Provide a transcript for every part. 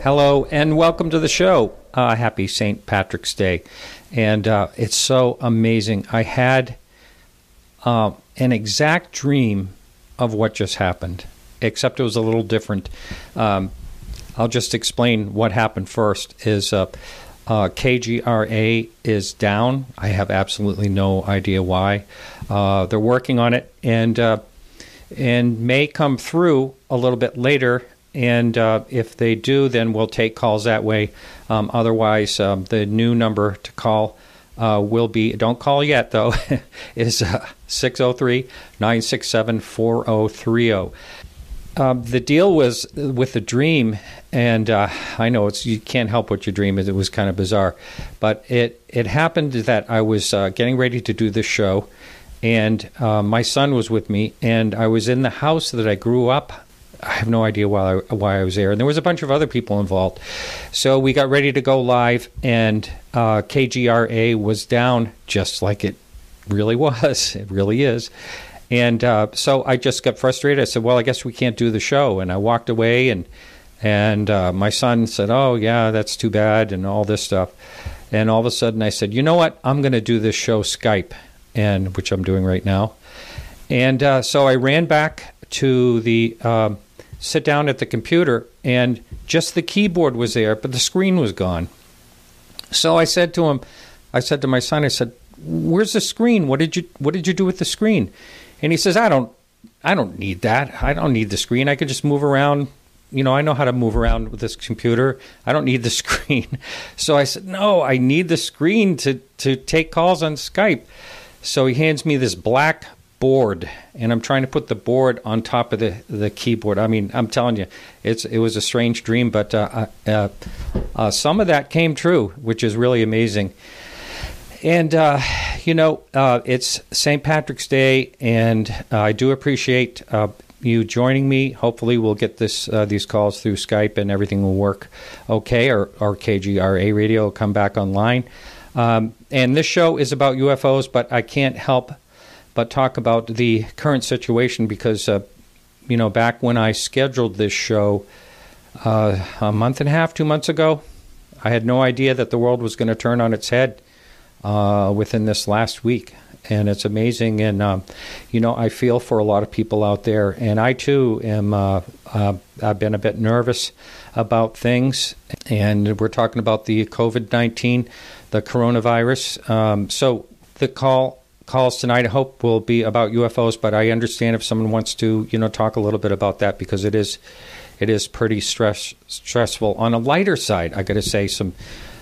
Hello and welcome to the show. Happy St. Patrick's Day. And it's so amazing. I had an exact dream of what just happened, except it was a little different. I'll just explain what happened first. KGRA is down. I have absolutely no idea why. They're working on it and may come through a little bit later. And if they do, then we'll take calls that way. Otherwise, the new number to call will be, don't call yet though, is 603-967-4030. The deal was with the dream, and I know you can't help what you dream. It was kind of bizarre. But it happened that I was getting ready to do this show, and my son was with me, and I was in the house that I grew up. I have no idea why I was there. And there was a bunch of other people involved. So we got ready to go live, and KGRA was down just like it really was. It really is. And so I just got frustrated. I said, well, I guess we can't do the show. And I walked away, and my son said, oh, yeah, that's too bad, and all this stuff. And all of a sudden I said, you know what? I'm going to do this show Skype, which I'm doing right now. And so I ran back to the sit down at the computer, and just the keyboard was there, but the screen was gone. So I said to my son, I said, where's the screen? What did you do with the screen? And he says, I don't need that. I don't need the screen. I can just move around. You know, I know how to move around with this computer. I don't need the screen. So I said, no, I need the screen to take calls on Skype. So he hands me this black board, and I'm trying to put the board on top of the keyboard. I mean, I'm telling you, it was a strange dream, but some of that came true, which is really amazing. And it's St. Patrick's Day, and I do appreciate you joining me. Hopefully we'll get these calls through Skype and everything will work okay, or KGRA radio will come back online. And this show is about UFOs, but I can't help but talk about the current situation because, back when I scheduled this show a month and a half, 2 months ago, I had no idea that the world was going to turn on its head within this last week. And it's amazing. And, I feel for a lot of people out there. And I, too, I've been a bit nervous about things. And we're talking about the COVID-19, the coronavirus. So the calls tonight, I hope, will be about UFOs, but I understand if someone wants to, talk a little bit about that because it is pretty stressful. On a lighter side, I got to say some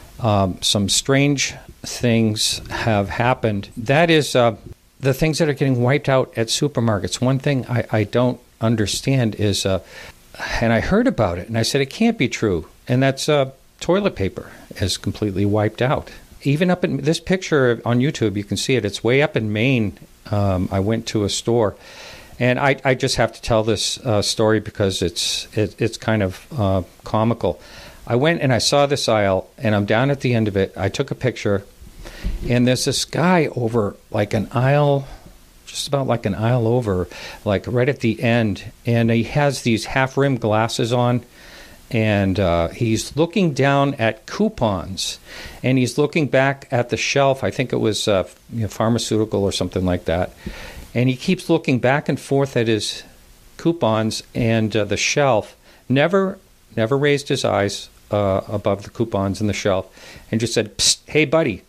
strange things have happened. That is the things that are getting wiped out at supermarkets. One thing I don't understand is, and I heard about it, and I said it can't be true, and that's toilet paper is completely wiped out. Even up in this picture on YouTube, you can see it. It's way up in Maine. I went to a store, and I just have to tell this story because it's kind of comical. I went and I saw this aisle, and I'm down at the end of it. I took a picture, and there's this guy over like an aisle, just about like an aisle over, like right at the end, and he has these half-rimmed glasses on. And he's looking down at coupons, and he's looking back at the shelf. I think it was pharmaceutical or something like that. And he keeps looking back and forth at his coupons and the shelf. Never raised his eyes above the coupons and the shelf, and just said, "Psst, hey, buddy."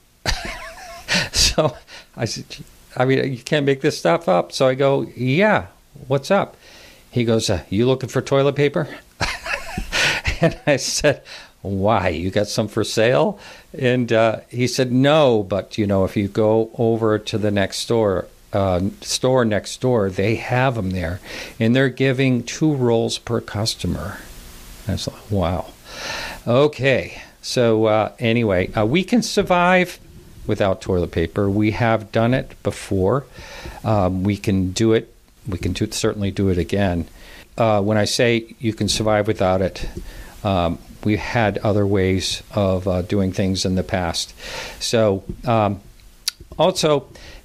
So I said, "I mean, you can't make this stuff up." So I go, "Yeah, what's up?" He goes, "You looking for toilet paper?" And I said, why? You got some for sale? And he said, no, but, if you go over to the next store next door, they have them there. And they're giving 2 rolls per customer. And I was like, wow. Okay. So anyway, we can survive without toilet paper. We have done it before. We can do it. We can certainly do it again. When I say you can survive without it, we had other ways of doing things in the past. So also,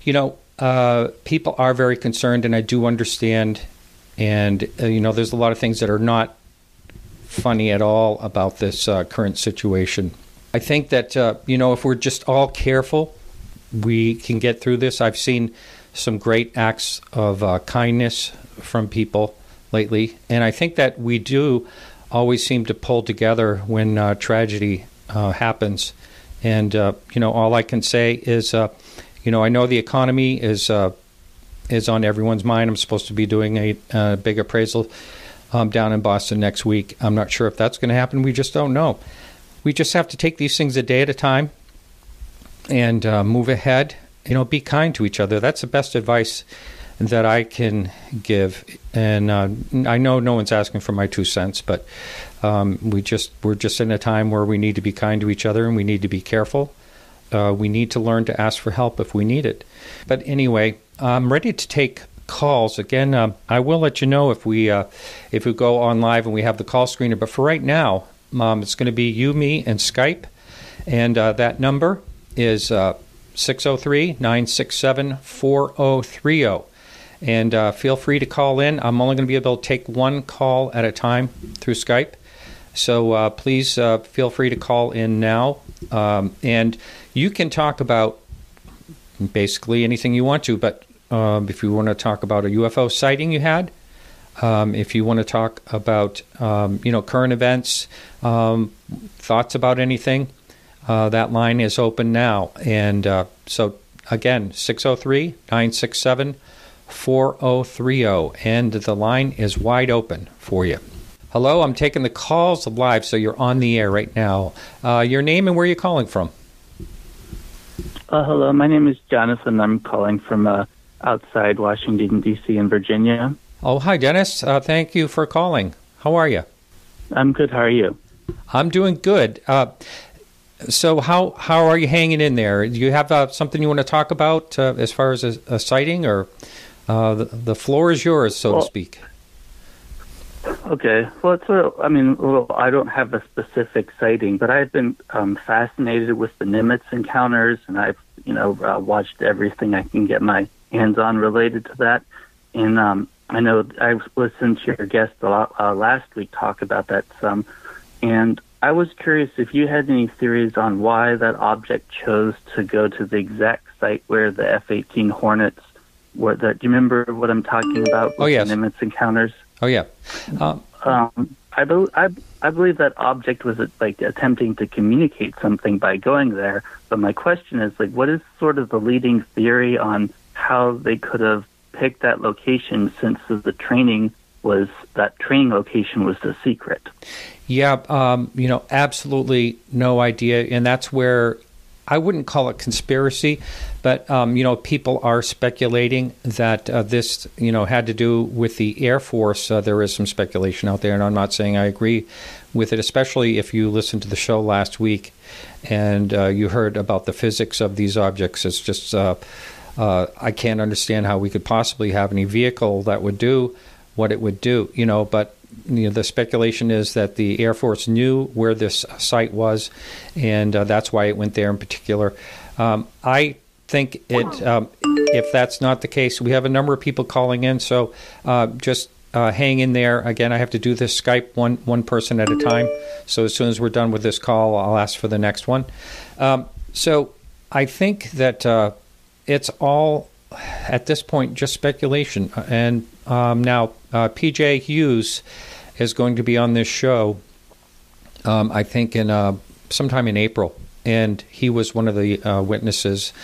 people are very concerned, and I do understand. And, there's a lot of things that are not funny at all about this current situation. I think that, if we're just all careful, we can get through this. I've seen some great acts of kindness from people lately, and I think that we do always seem to pull together when tragedy happens. And, all I can say is, I know the economy is on everyone's mind. I'm supposed to be doing a big appraisal down in Boston next week. I'm not sure if that's going to happen. We just don't know. We just have to take these things a day at a time and move ahead. Be kind to each other. That's the best advice that I can give. And I know no one's asking for my 2 cents, but we're just in a time where we need to be kind to each other and we need to be careful. We need to learn to ask for help if we need it. But anyway, I'm ready to take calls. Again, I will let you know if we go on live and we have the call screener. But for right now, it's going to be you, me, and Skype. And that number is 603-967-4030. And feel free to call in. I'm only going to be able to take one call at a time through Skype. So please feel free to call in now. And you can talk about basically anything you want to. But if you want to talk about a UFO sighting you had, if you want to talk about, current events, thoughts about anything, that line is open now. And so, again, 603-967-4030. And the line is wide open for you. Hello, I'm taking the calls live, so you're on the air right now. Your name and where you're calling from? Hello, my name is Jonathan. I'm calling from outside Washington, D.C. in Virginia. Oh, hi, Dennis. Thank you for calling. How are you? I'm good. How are you? I'm doing good. So how are you hanging in there? Do you have something you want to talk about as far as a sighting, or the floor is yours, so to speak? Okay. Well, I don't have a specific sighting, but I've been fascinated with the Nimitz encounters, and I've, watched everything I can get my hands on related to that. And I know I listened to your guest last week talk about that some, and I was curious if you had any theories on why that object chose to go to the exact site where the F-18 Hornets were. Do you remember what I'm talking about? Oh, yes. The Nimitz encounters. Oh, yeah. I believe that object was attempting to communicate something by going there. But my question is, what is sort of the leading theory on how they could have picked that location, since the training location was the secret? Yeah, absolutely no idea. And that's where I wouldn't call it conspiracy, but, people are speculating that this, had to do with the Air Force. There is some speculation out there, and I'm not saying I agree with it, especially if you listened to the show last week and you heard about the physics of these objects. It's just, I can't understand how we could possibly have any vehicle that would do what it would do, but the speculation is that the Air Force knew where this site was, and that's why it went there in particular. I think if that's not the case, we have a number of people calling in, so just hang in there. Again, I have to do this Skype one person at a time, so as soon as we're done with this call, I'll ask for the next one. So I think that it's all, at this point, just speculation. And now P.J. Hughes is going to be on this show, I think, in sometime in April. And he was one of the witnesses.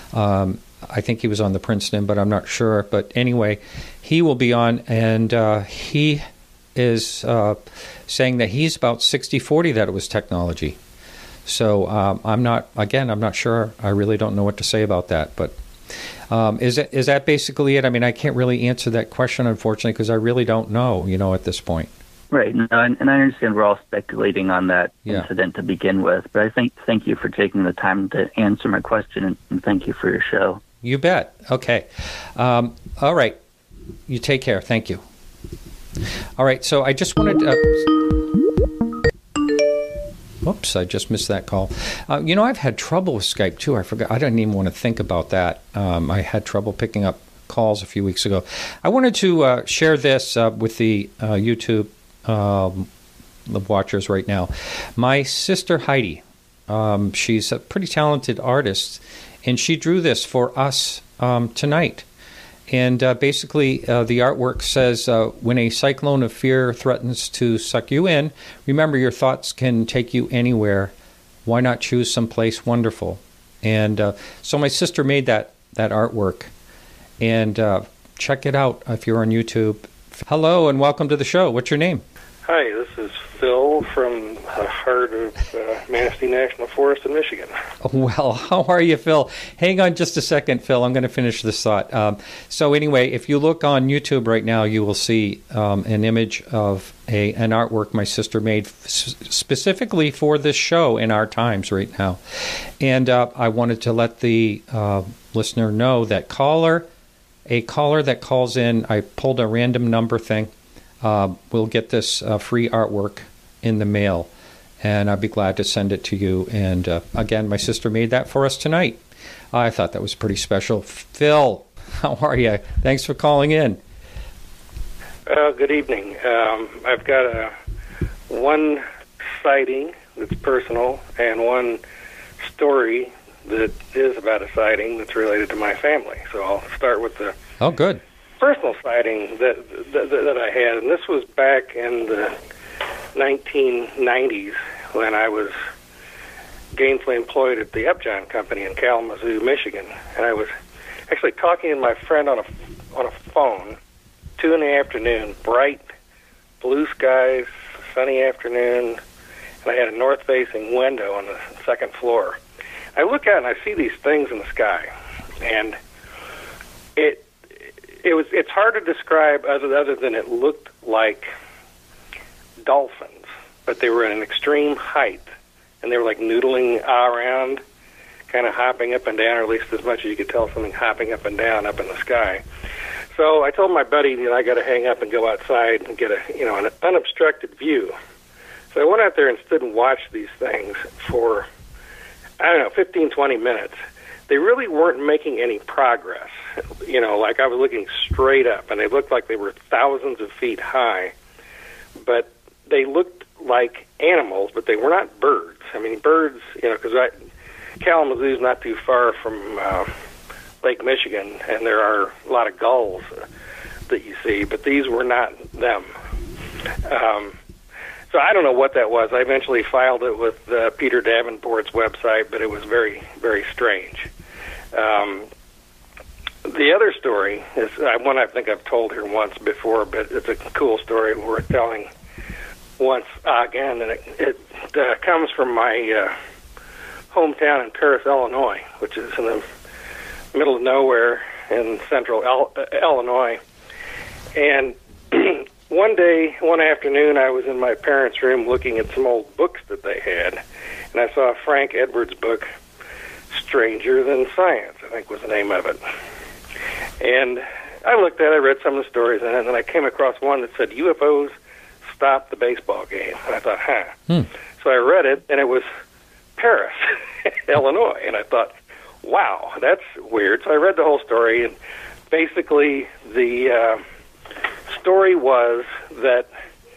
I think he was on the Princeton, but I'm not sure. But anyway, he will be on, and he is saying that he's about 60-40 that it was technology. So I'm not sure. I really don't know what to say about that. But is that basically it? I mean, I can't really answer that question, unfortunately, because I really don't know, at this point. Right. No, and I understand we're all speculating on that incident to begin with. But thank you for taking the time to answer my question, and thank you for your show. You bet. Okay. All right. You take care. Thank you. All right. So I just wanted to... Whoops, I just missed that call. I've had trouble with Skype, too. I forgot. I didn't even want to think about that. I had trouble picking up calls a few weeks ago. I wanted to share this with the YouTube watchers right now. My sister Heidi, she's a pretty talented artist, and she drew this for us tonight. And basically, the artwork says, when a cyclone of fear threatens to suck you in, remember your thoughts can take you anywhere. Why not choose someplace wonderful? And so my sister made that artwork. And check it out if you're on YouTube. Hello, and welcome to the show. What's your name? Hi, this is Phil from the heart of Manistee National Forest in Michigan. Well, how are you, Phil? Hang on just a second, Phil. I'm going to finish this thought. So anyway, if you look on YouTube right now, you will see an image of an artwork my sister made specifically for this show in our times right now. And I wanted to let the listener know that a caller that calls in, I pulled a random number thing, we'll get this free artwork in the mail, and I'd be glad to send it to you. And again, my sister made that for us tonight. I thought that was pretty special. Phil, how are you? Thanks for calling in. Good evening. I've got one sighting that's personal and one story that is about a sighting that's related to my family. So I'll start with the good personal sighting that I had, and this was back in the 1990s when I was gainfully employed at the Upjohn Company in Kalamazoo, Michigan, and I was actually talking to my friend on a phone, 2 in the afternoon, bright blue skies, sunny afternoon, and I had a north-facing window on the second floor. I look out and I see these things in the sky, and it's hard to describe other than it looked like dolphins, but they were at an extreme height, and they were like noodling around, kind of hopping up and down, or at least as much as you could tell something hopping up and down up in the sky. So I told my buddy, I got to hang up and go outside and get an unobstructed view. So I went out there and stood and watched these things for, 15, 20 minutes. They really weren't making any progress. Like I was looking straight up, and they looked like they were thousands of feet high. But they looked like animals, but they were not birds. I mean, birds, because Kalamazoo's not too far from Lake Michigan, and there are a lot of gulls that you see, but these were not them. So I don't know what that was. I eventually filed it with Peter Davenport's website, but it was very, very strange. The other story is one I think I've told here once before, but it's a cool story worth telling once again, and it comes from my hometown in Paris, Illinois, which is in the middle of nowhere in central Illinois. And one afternoon, I was in my parents' room looking at some old books that they had, and I saw Frank Edwards' book, Stranger Than Science, I think was the name of it. And I read some of the stories in it, and then I came across one that said UFOs stopped the baseball game. And I thought, So I read it, and it was Paris, Illinois. And I thought, wow, that's weird. So I read the whole story, and basically the story was that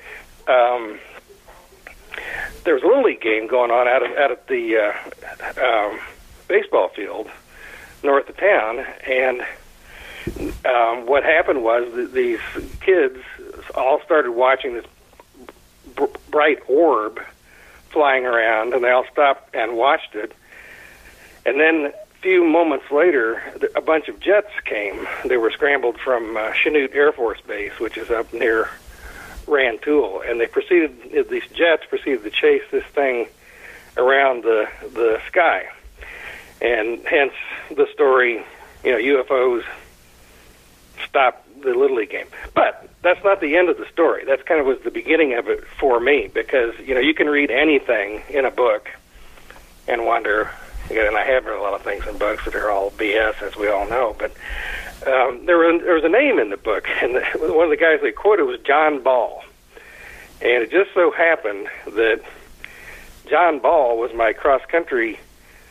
there was a Little League game going on out at the baseball field north of town, and what happened was these kids all started watching this bright orb flying around, and they all stopped and watched it. And then a few moments later, a bunch of jets came. They were scrambled from Chanute Air Force Base, which is up near Rantoul, and these jets proceeded to chase this thing around the sky. And hence the story, UFOs stopped the Little League game. But that's not the end of the story. That's kind of was the beginning of it for me, because, you can read anything in a book and wonder, and I have read a lot of things in books that are all BS, as we all know, but there was a name in the book, and one of the guys they quoted was John Ball. And it just so happened that John Ball was my cross-country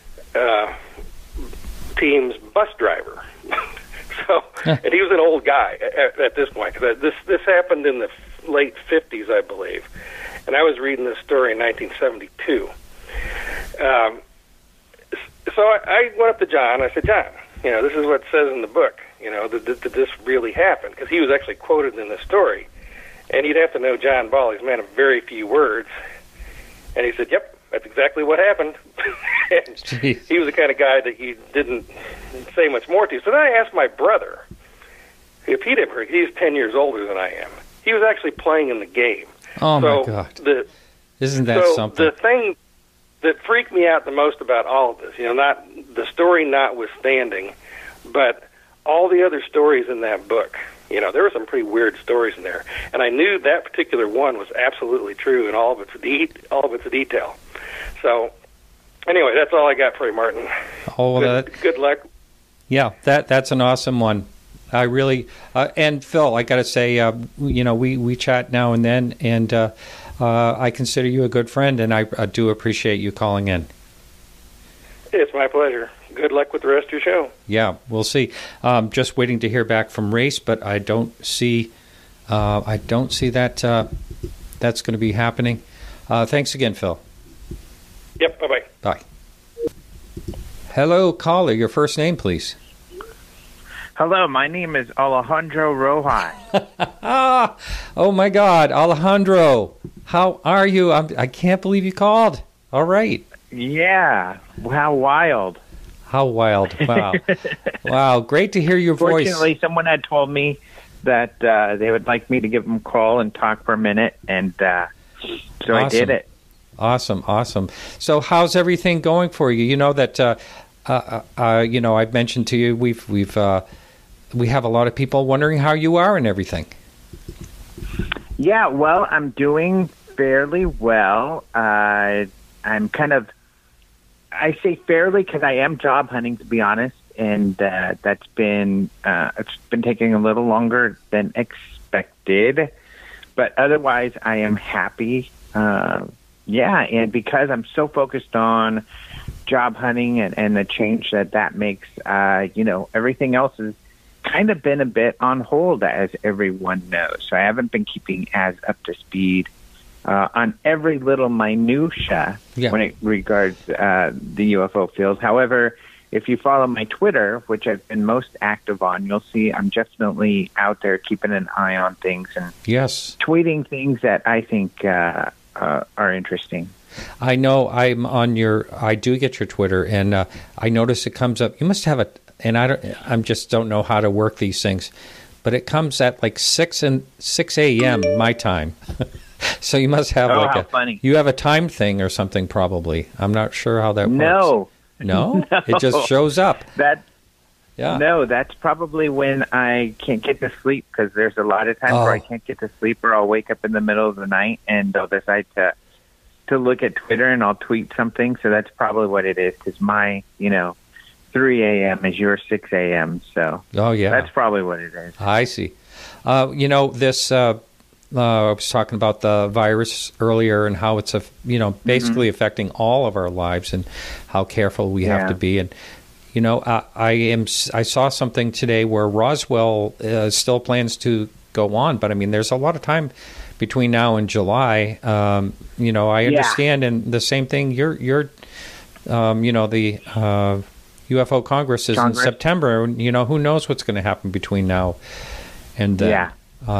team's bus driver. And he was an old guy at this point. This happened in the late 50s, I believe. and I was reading this story in 1972. So I went up to John. I said, John, this is what it says in the book. Did this really happen? Because he was actually quoted in the story. And you'd have to know John Ball. He's a man of very few words. And he said, yep, that's exactly what happened. He was the kind of guy that he didn't say much more to. So then I asked my brother if he'd ever heard. He's 10 years older than I am. He was actually playing in the game. Oh, my God. Isn't that something? The thing that freaked me out the most about all of this, not the story notwithstanding, but all the other stories in that book, there were some pretty weird stories in there, and I knew that particular one was absolutely true in all of its detail. So, anyway, that's all I got for you, Martin. Good luck. Yeah, that's an awesome one. I really and Phil, I got to say, we chat now and then, and I consider you a good friend, and I do appreciate you calling in. It's my pleasure. Good luck with the rest of your show. Yeah, we'll see. Just waiting to hear back from Race, but I don't see that that's going to be happening. Thanks again, Phil. Yep. Bye-bye. Bye. Hello, caller. Your first name, please. Hello, my name is Alejandro Rojas. Oh my God, Alejandro, how are you? I can't believe you called. All right. Yeah. How wild. How wild. Wow. Wow. Great to hear your voice. Fortunately, someone had told me that they would like me to give them a call and talk for a minute, and so awesome. I did it. Awesome. So how's everything going for you? You know that, I've mentioned to you, we have a lot of people wondering how you are and everything. Yeah, well, I'm doing fairly well. I'm kind of, I say fairly because I am job hunting, to be honest, and that's been it's been taking a little longer than expected, but otherwise I am happy. And because I'm so focused on job hunting and the change that makes, everything else has kind of been a bit on hold, as everyone knows. So I haven't been keeping as up to speed on every little minutia when it regards the UFO field. However, if you follow my Twitter, which I've been most active on, you'll see I'm definitely out there keeping an eye on things and tweeting things that I think are interesting. I know I do get your Twitter, and I notice it comes up. You must have it, and I just don't know how to work these things, but it comes at like 6 a.m. my time. So you must have funny. You have a time thing or something, probably. I'm not sure how that works. No? It just shows up. No, that's probably when I can't get to sleep, because there's a lot of times where I can't get to sleep, or I'll wake up in the middle of the night and I'll decide to look at Twitter and I'll tweet something. So that's probably what it is, because my, 3 a.m. is your 6 a.m. So that's probably what it is. I see. This I was talking about the virus earlier and how it's basically affecting all of our lives and how careful we have to be. And I saw something today where Roswell still plans to go on, but I mean, there's a lot of time between now and July. I understand, and the same thing. The UFO Congress is in September. Who knows what's going to happen between now and then?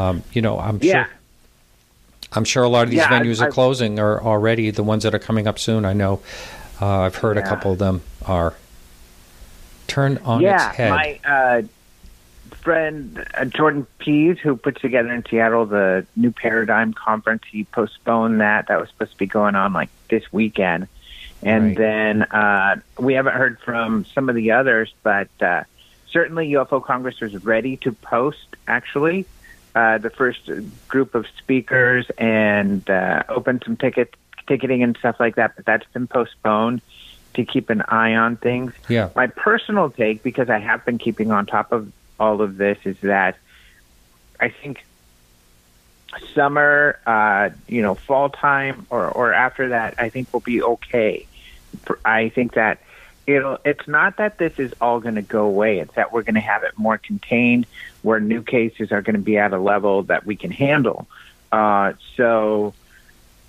I'm sure a lot of these venues are closing, or already the ones that are coming up soon. I know I've heard a couple of them are turned on its head. My friend Jordan Pease, who puts together in Seattle the New Paradigm Conference, he postponed that. That was supposed to be going on like this weekend. And then we haven't heard from some of the others, but certainly UFO Congress was ready to post, actually, the first group of speakers and open some ticketing and stuff like that, but that's been postponed to keep an eye on things. Yeah. My personal take, because I have been keeping on top of all of this, is that I think summer, fall time or after that, I think we'll be okay. I think that it's not that this is all going to go away. It's that we're going to have it more contained, where new cases are going to be at a level that we can handle. So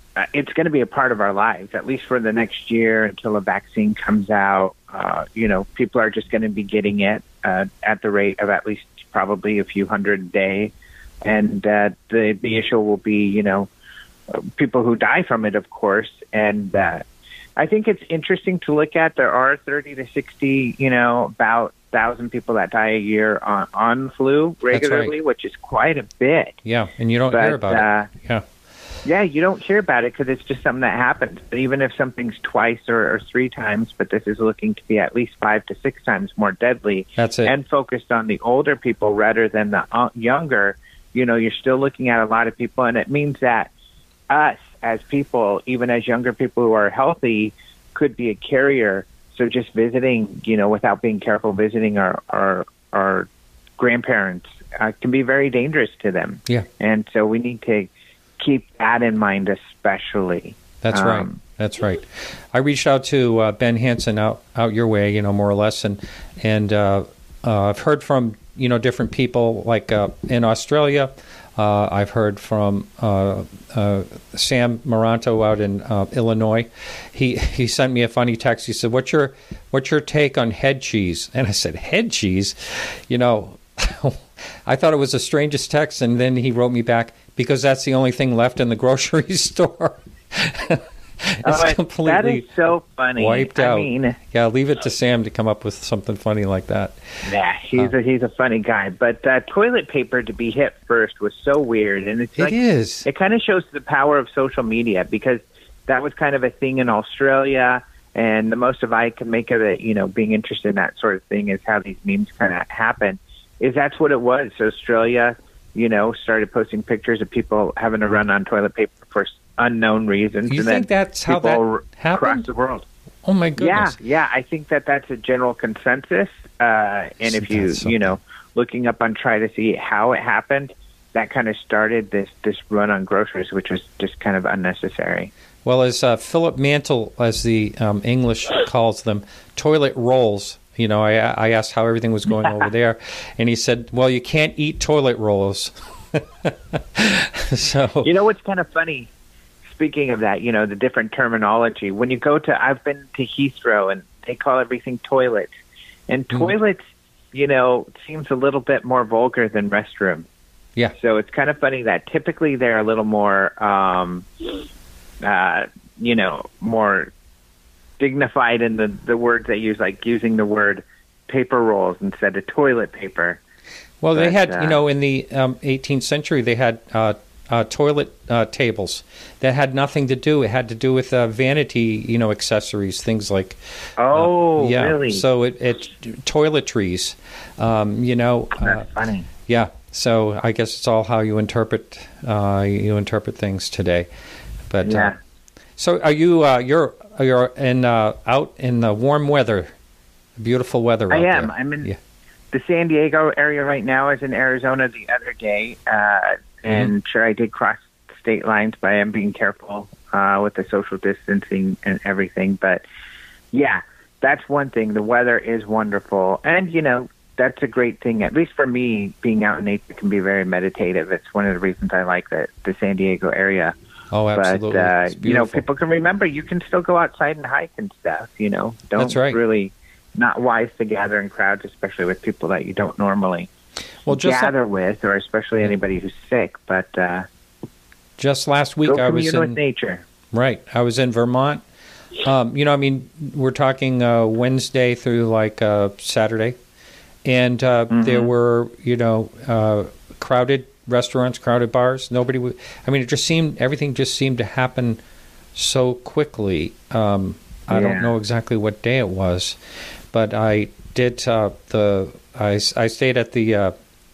it's going to be a part of our lives, at least for the next year until a vaccine comes out. People are just going to be getting it at the rate of at least probably a few hundred a day. And the issue will be, people who die from it, of course. And I think it's interesting to look at. There are 30 to 60, about 1,000 people that die a year on flu regularly, right, which is quite a bit. Yeah, and you don't hear about it. Yeah. Yeah, you don't hear about it because it's just something that happens. But even if something's twice or 3 times, but this is looking to be at least 5 to 6 times more deadly, that's it, and focused on the older people rather than the younger, you're still looking at a lot of people. And it means that us as people, even as younger people who are healthy, could be a carrier. So just visiting, without being careful, visiting our grandparents can be very dangerous to them. Yeah. And so we need to keep that in mind, especially. That's right. That's right. I reached out to Ben Hansen out your way, more or less, and I've heard from different people, like in Australia. I've heard from Sam Maranto out in Illinois. He sent me a funny text. He said, "What's your take on head cheese?" And I said, "Head cheese?" I thought it was the strangest text, and then he wrote me back, because that's the only thing left in the grocery store. It's completely that is so funny. Wiped out. Yeah, leave it to Sam to come up with something funny like that. Yeah, he's a funny guy. But toilet paper to be hit first was so weird, and it kind of shows the power of social media, because that was kind of a thing in Australia, and the most of I can make of it, being interested in that sort of thing, is how these memes kind of happen. That's what it was. So Australia, started posting pictures of people having to run on toilet paper for unknown reasons. You think that's how that happened? Across the world. Oh, my goodness. Yeah. I think that's a general consensus. And if you, looking up on try to see how it happened, that kind of started this run on groceries, which was just kind of unnecessary. Well, as Philip Mantle, as the English calls them, toilet rolls. I asked how everything was going over there, and he said, "Well, you can't eat toilet rolls." So, what's kind of funny? Speaking of that, the different terminology. When you go I've been to Heathrow, and they call everything toilets, and toilets, seems a little bit more vulgar than restroom. Yeah. So it's kind of funny that typically they're a little more, more dignified in the words they use, like using the word paper rolls instead of toilet paper. Well, they had, in the 18th century, they had toilet tables that had nothing to do. It had to do with vanity, accessories, things like. Really? So it toiletries, That's funny. Yeah. So I guess it's all how you interpret things today. But yeah. So are you? You're in out in the warm weather, beautiful weather. I am. I'm in the San Diego area right now. I was in Arizona the other day, and sure, I did cross state lines, but I am being careful with the social distancing and everything. But yeah, that's one thing. The weather is wonderful, and that's a great thing. At least for me, being out in nature can be very meditative. It's one of the reasons I like the San Diego area. Oh, absolutely. But, people can remember you can still go outside and hike and stuff, That's right. Really not wise to gather in crowds, especially with people that you don't normally gather with, or especially anybody who's sick. But just last week I was with nature. Right. I was in Vermont. We're talking Wednesday through Saturday. And there were, crowded restaurants, crowded bars. Everything just seemed to happen so quickly. I don't know exactly what day it was, but I did I stayed at the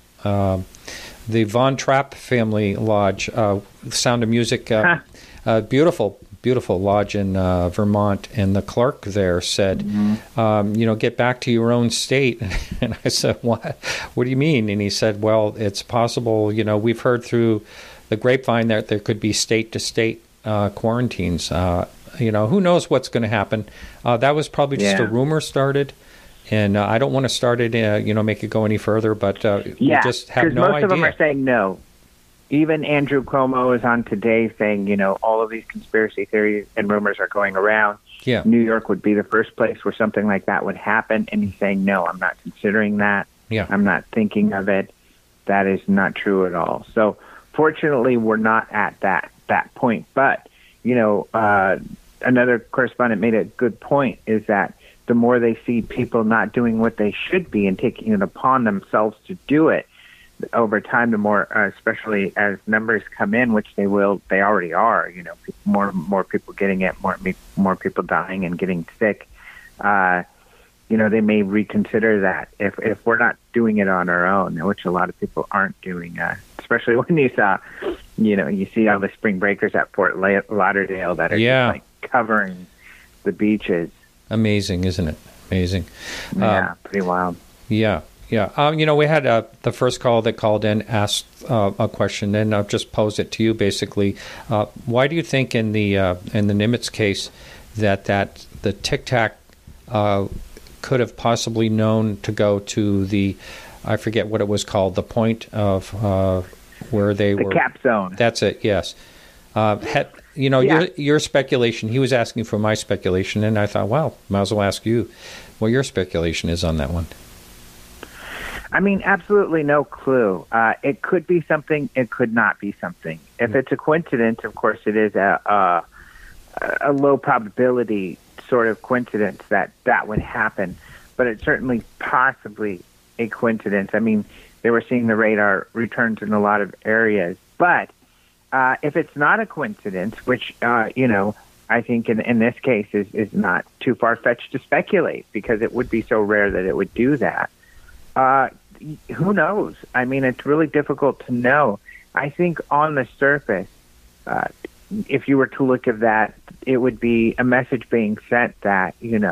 Von Trapp family lodge, Sound of Music, beautiful lodge in Vermont, and the clerk there said, get back to your own state. And I said, what do you mean? And he said, well, it's possible, we've heard through the grapevine that there could be state-to-state quarantines. Who knows what's going to happen. That was probably just a rumor started, and I don't want to start it, make it go any further, but we just have no idea. Most of them are saying no. even Andrew Cuomo is on today saying, all of these conspiracy theories and rumors are going around. Yeah. New York would be the first place where something like that would happen. And he's saying, no, I'm not considering that. Yeah. I'm not thinking of it. That is not true at all. So fortunately, we're not at that point. But, another correspondent made a good point, is that the more they see people not doing what they should be and taking it upon themselves to do it, over time, the more, especially as numbers come in, which they already are, more people getting it, more people dying and getting sick, they may reconsider that if we're not doing it on our own, which a lot of people aren't doing, especially when you saw, you see all the spring breakers at Fort Lauderdale that are just like covering the beaches. Amazing, isn't it? Amazing. Yeah, pretty wild. Yeah. Yeah. We had the first call that called in asked a question, and I'll just pose it to you basically. Why do you think in the Nimitz case that the Tic Tac could have possibly known to go to the, I forget what it was called, the point of where they were. The cap zone. That's it, yes. Your speculation, he was asking for my speculation, and I thought, well, might as well ask you what your speculation is on that one. I mean, absolutely no clue. It could be something. It could not be something. If it's a coincidence, of course, it is a low probability sort of coincidence that would happen. But it's certainly possibly a coincidence. I mean, they were seeing the radar returns in a lot of areas. But if it's not a coincidence, which, I think in this case is not too far-fetched to speculate, because it would be so rare that it would do that. Who knows? I mean, it's really difficult to know. I think on the surface, if you were to look at that, it would be a message being sent that,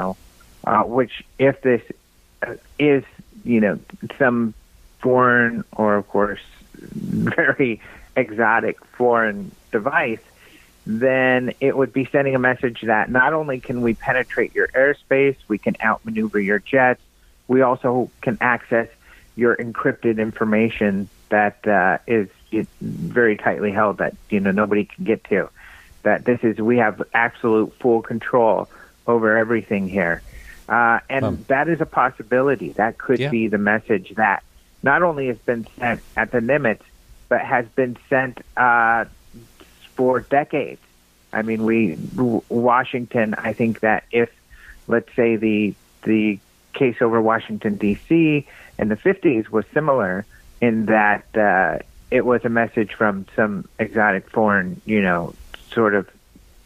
which if this is, some foreign or, of course, very exotic foreign device, then it would be sending a message that not only can we penetrate your airspace, we can outmaneuver your jets, we also can access your encrypted information that is very tightly held, that nobody can get to. That we have absolute full control over everything here, and that is a possibility. That could be the message that not only has been sent at the Nimitz, but has been sent for decades. I mean, Washington. I think that if, let's say, the case over Washington, D.C. in the 50s was similar in that it was a message from some exotic foreign, sort of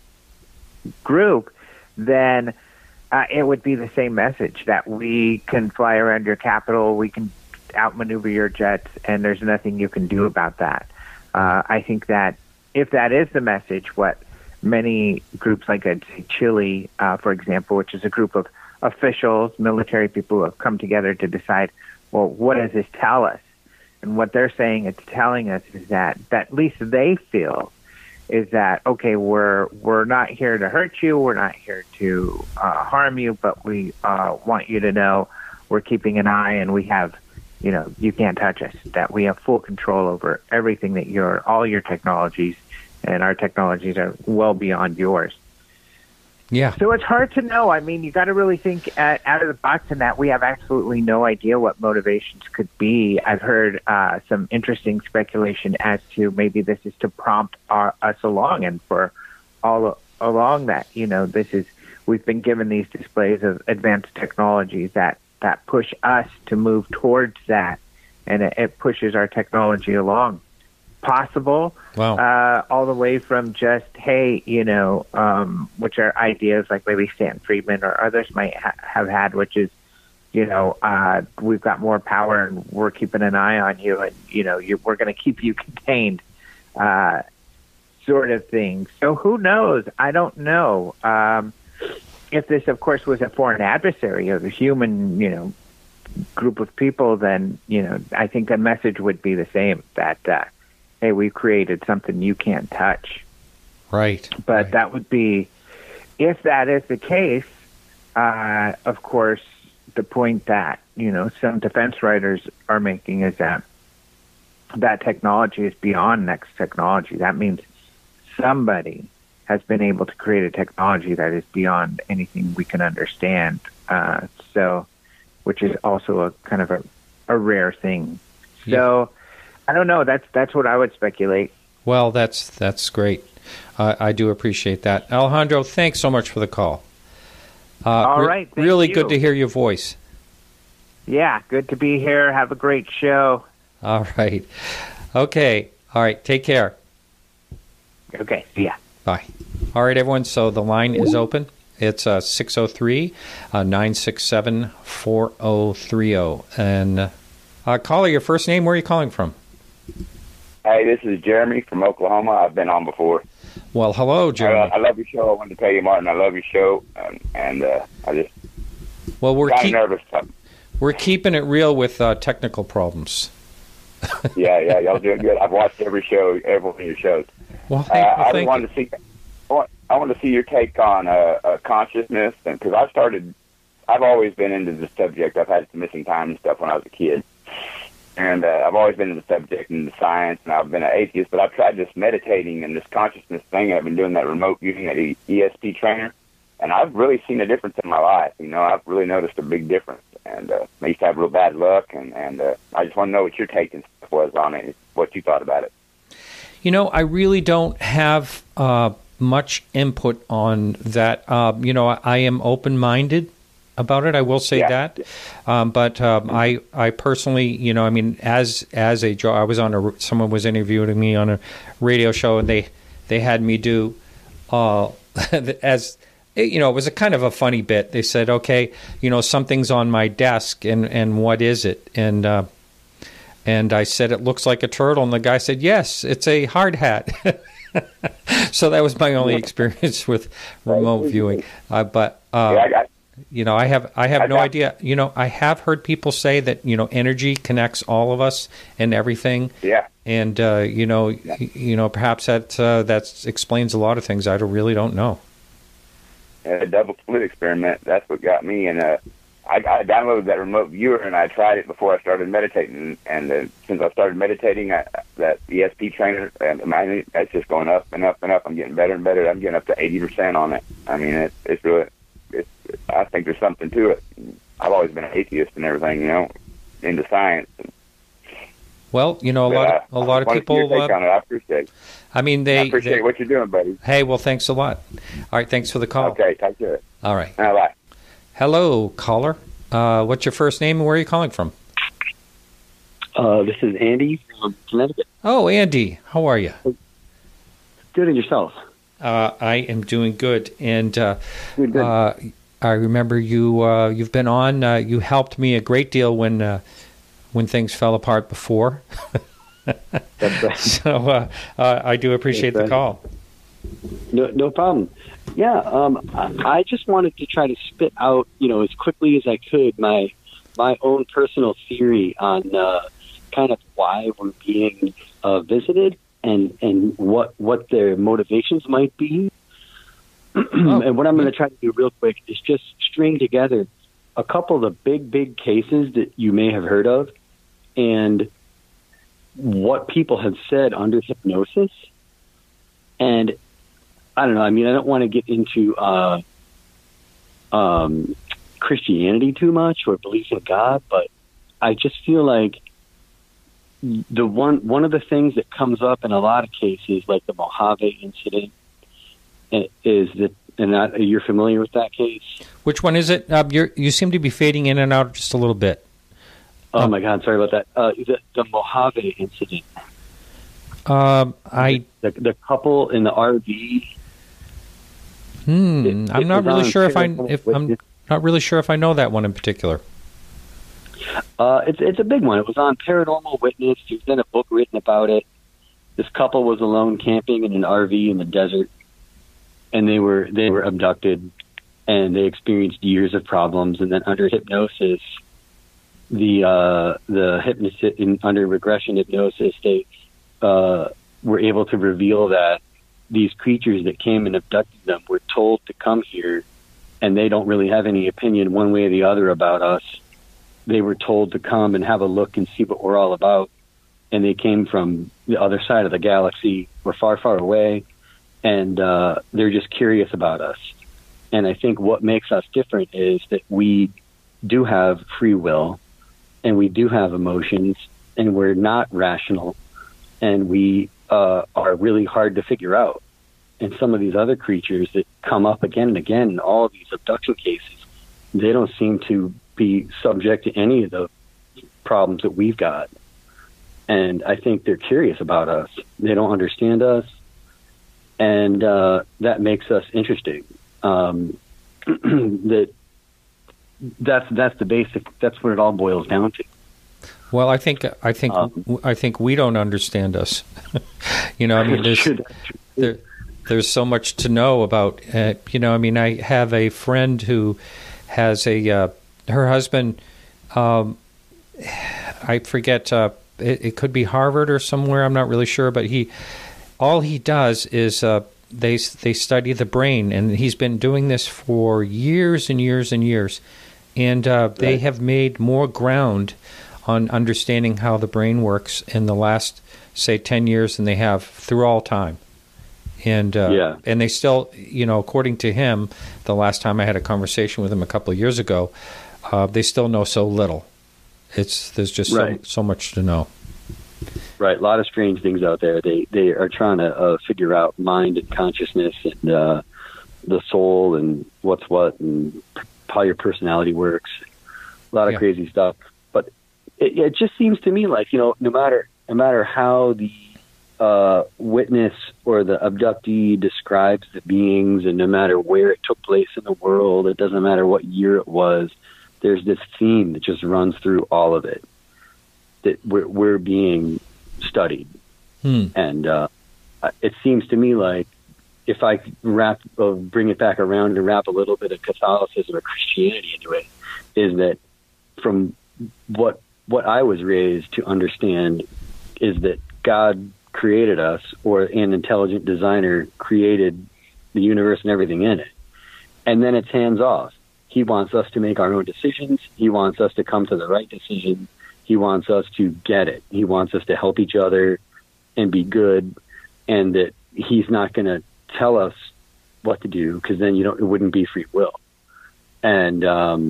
group, then it would be the same message that we can fly around your capital, we can outmaneuver your jets, and there's nothing you can do about that. I think that if that is the message, what many groups like, I'd say Chile, for example, which is a group of officials, military people who have come together to decide, well, what does this tell us? And what they're saying it's telling us is that at least they feel is that, okay, we're not here to hurt you, we're not here to harm you, but we want you to know we're keeping an eye, and we have, you can't touch us, that we have full control over everything that all your technologies, and our technologies are well beyond yours. Yeah. So it's hard to know. I mean, you got to really think out of the box in that we have absolutely no idea what motivations could be. I've heard some interesting speculation as to maybe this is to prompt us along, and for all along that, we've been given these displays of advanced technologies that push us to move towards that, and it pushes our technology along. Possible. Wow. All the way from just, hey, which are ideas like maybe Stan Friedman or others might have had, which is, we've got more power and we're keeping an eye on you, and, we're going to keep you contained, sort of thing. So who knows? I don't know. If this, of course, was a foreign adversary of a human, group of people, then, I think the message would be the same, that, hey, we created something you can't touch. Right. But that would be, if that is the case, of course, the point that, some defense writers are making is that that technology is beyond next technology. That means somebody has been able to create a technology that is beyond anything we can understand. Which is also a kind of a rare thing. So I don't know. That's what I would speculate. Well, that's great. I do appreciate that. Alejandro, thanks so much for the call. All right. Really good to hear your voice. Yeah, good to be here. Have a great show. All right. Okay. All right. Take care. Okay. See ya. Bye. All right, everyone. So the line is open. It's 603-967-4030. And caller, your first name, where are you calling from? Hey, this is Jeremy from Oklahoma. I've been on before. Well, hello, Jeremy. I love your show. I wanted to tell you, Martin, I love your show. And I just we're kind of nervous. We're keeping it real with technical problems. yeah, y'all doing good. I've watched every one of your shows. Well, I wanted to see your take on consciousness, and because I've always been into the subject. I've had some missing time and stuff when I was a kid, and I've always been into the subject and the science, and I've been an atheist. But I've tried this meditating and this consciousness thing. I've been doing that remote viewing, that ESP trainer, and I've really seen a difference in my life. I've really noticed a big difference. And I used to have real bad luck, and I just want to know what your take and stuff was on it, what you thought about it. I really don't have much input on that. I am open-minded about it. I will say that. But I personally, as a job, I was on someone was interviewing me on a radio show, and they had me do it was a kind of a funny bit. They said, okay, something's on my desk, and what is it? And I said, it looks like a turtle. And the guy said, yes, it's a hard hat. So that was my only experience with remote viewing. I have no idea. I have heard people say that, energy connects all of us and everything. Yeah. And, perhaps that explains a lot of things. I really don't know. A double slit experiment. That's what got me. And I downloaded that remote viewer, and I tried it before I started meditating. And since I started meditating, that ESP trainer, that's just going up and up and up. I'm getting better and better. I'm getting up to 80% on it. It's really. I think there's something to it. I've always been an atheist and everything, into science. Well, a lot of people. I appreciate it. I appreciate what you're doing, buddy. Hey, well, thanks a lot. All right, thanks for the call. Okay, take care. All right. Bye. Hello, caller. What's your first name and where are you calling from? This is Andy from Connecticut. Oh, Andy, how are you? Good, and yourself? I am doing good, and good. I remember you. You've been on. You helped me a great deal when things fell apart before. That's right. So I do appreciate the call. No problem. Yeah, I just wanted to try to spit out, as quickly as I could, my own personal theory on kind of why we're being visited and what their motivations might be. And what I'm going to try to do real quick is just string together a couple of the big cases that you may have heard of and what people have said under hypnosis. And I don't know. I don't want to get into Christianity too much or belief in God, but I just feel like the one of the things that comes up in a lot of cases, like the Mojave incident, is that, and you're familiar with that case? Which one is it? You seem to be fading in and out just a little bit. Oh my God, sorry about that. The Mojave incident. The couple in the RV. I'm not really sure I'm not really sure if I know that one in particular. It's a big one. It was on Paranormal Witness. There's been a book written about it. This couple was alone camping in an RV in the desert, and they were abducted, and they experienced years of problems. And then under hypnosis, the hypnotist under regression hypnosis, they were able to reveal that these creatures that came and abducted them were told to come here, and they don't really have any opinion one way or the other about us. They were told to come and have a look and see what we're all about. and they came from the other side of the galaxy. We're far, far away, and they're just curious about us. And I think what makes us different is that we do have free will, and we do have emotions, and we're not rational, and we are really hard to figure out. And some of these other creatures that come up again and again in all of these abduction cases, they don't seem to be subject to any of the problems that we've got. And I think they're curious about us. They don't understand us, and that makes us interesting. That's the basic. That's what it all boils down to. Well, I think we don't understand us. I mean, there's so much to know about. I mean, I have a friend who has her husband. I forget. It could be Harvard or somewhere. I'm not really sure, but all he does is they study the brain, and he's been doing this for years and years and years, and they have made more ground on understanding how the brain works in the last, say, 10 years than they have through all time. And and they still, according to him, the last time I had a conversation with him a couple of years ago, they still know so little. There's just so much to know. Right, a lot of strange things out there. They are trying to figure out mind and consciousness and the soul and what's what and how your personality works. A lot of crazy stuff. But it just seems to me like, no matter how the witness or the abductee describes the beings, and no matter where it took place in the world, it doesn't matter what year it was, there's this theme that just runs through all of it, that we're being studied. And it seems to me like, if I bring it back around and wrap a little bit of Catholicism or Christianity into it, is that from what I was raised to understand is that God created us, or an intelligent designer created the universe and everything in it. And then it's hands off. He wants us to make our own decisions. He wants us to come to the right decision. He wants us to get it. He wants us to help each other and be good, and that he's not going to tell us what to do, because then it wouldn't be free will. And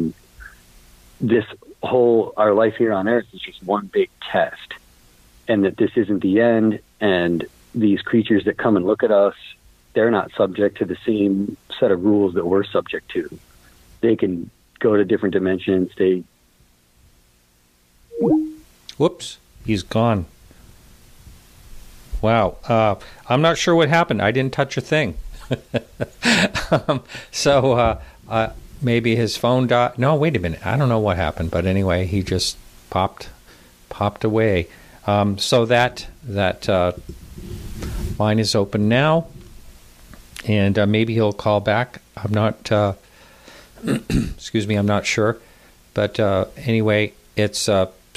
our life here on Earth is just one big test, and that this isn't the end. And these creatures that come and look at us, they're not subject to the same set of rules that we're subject to. They can go to different dimensions. Whoops, he's gone. Wow. I'm not sure what happened. I didn't touch a thing. So maybe his phone died. No, wait a minute. I don't know what happened, but anyway, he just popped away. So that line is open now, and maybe he'll call back. I'm not. Excuse me. I'm not sure, but anyway, it's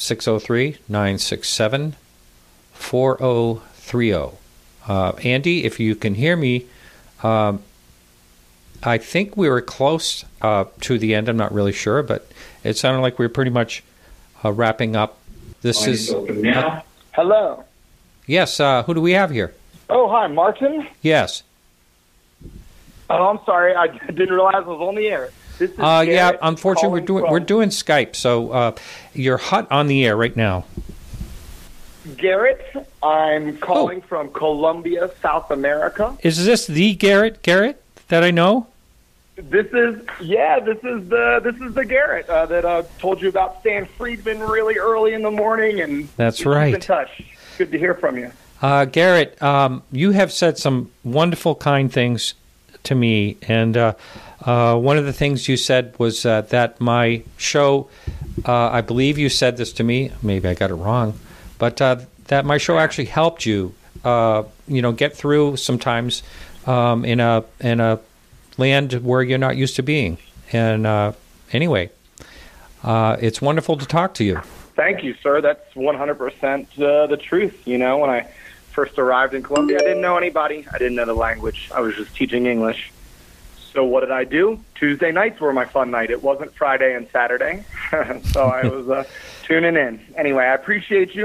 603-967-4030. Andy, if you can hear me, I think we were close to the end. I'm not really sure, but it sounded like we were pretty much wrapping up. This is open now. Hello. Yes. Who do we have here? Oh, hi, Martin. Yes. Oh, I'm sorry. I didn't realize I was on the air. This is yeah. Unfortunately, we're doing Skype, so you're hot on the air right now. Garrett, I'm calling from Colombia, South America. Is this the Garrett that I know? This is the Garrett that told you about Stan Friedman really early in the morning, and that's right. Keep in touch. Good to hear from you, Garrett. You have said some wonderful, kind things to me, and one of the things you said was that my show. I believe you said this to me. Maybe I got it wrong, but that my show actually helped you, get through sometimes in a land where you're not used to being. And anyway, it's wonderful to talk to you. Thank you, sir. That's 100% the truth. When I first arrived in Colombia, I didn't know anybody. I didn't know the language. I was just teaching English. So what did I do? Tuesday nights were my fun night. It wasn't Friday and Saturday. So I was tuning in. Anyway, I appreciate you.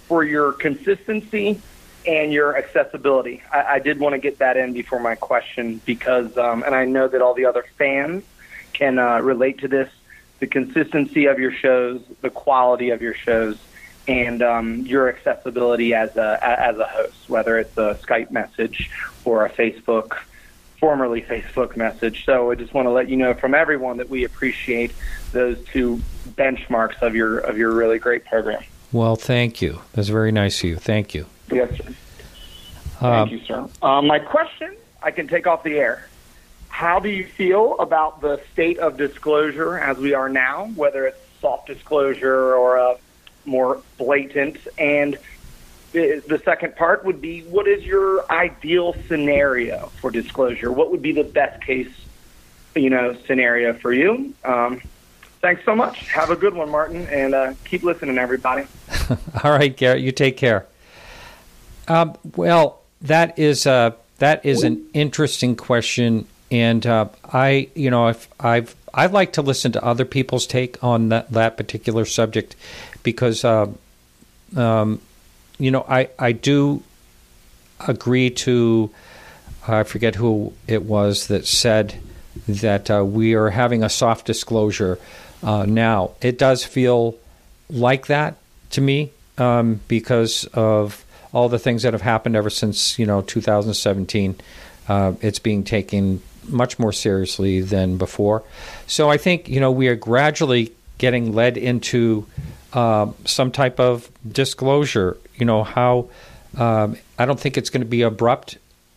for your consistency and your accessibility. I did want to get that in before my question because, and I know that all the other fans can relate to this, the consistency of your shows, the quality of your shows, and your accessibility as a host, whether it's a Skype message or a formerly Facebook message. So I just want to let you know from everyone that we appreciate those two benchmarks of your really great program. Well, thank you. That's very nice of you. Thank you. Yes, sir. Thank you, sir. My question, I can take off the air. How do you feel about the state of disclosure as we are now, whether it's soft disclosure or a more blatant? And the second part would be, what is your ideal scenario for disclosure? What would be the best case, scenario for you? Thanks so much. Have a good one, Martin, and keep listening, everybody. All right, Garrett, you take care. Well, that is an interesting question, and I'd like to listen to other people's take on that particular subject, because I do agree to, I forget who it was that said that we are having a soft disclosure now. It does feel like that to me because of all the things that have happened ever since 2017. It's being taken much more seriously than before. So I think we are gradually getting led into some type of disclosure. How I don't think it's going to be abrupt.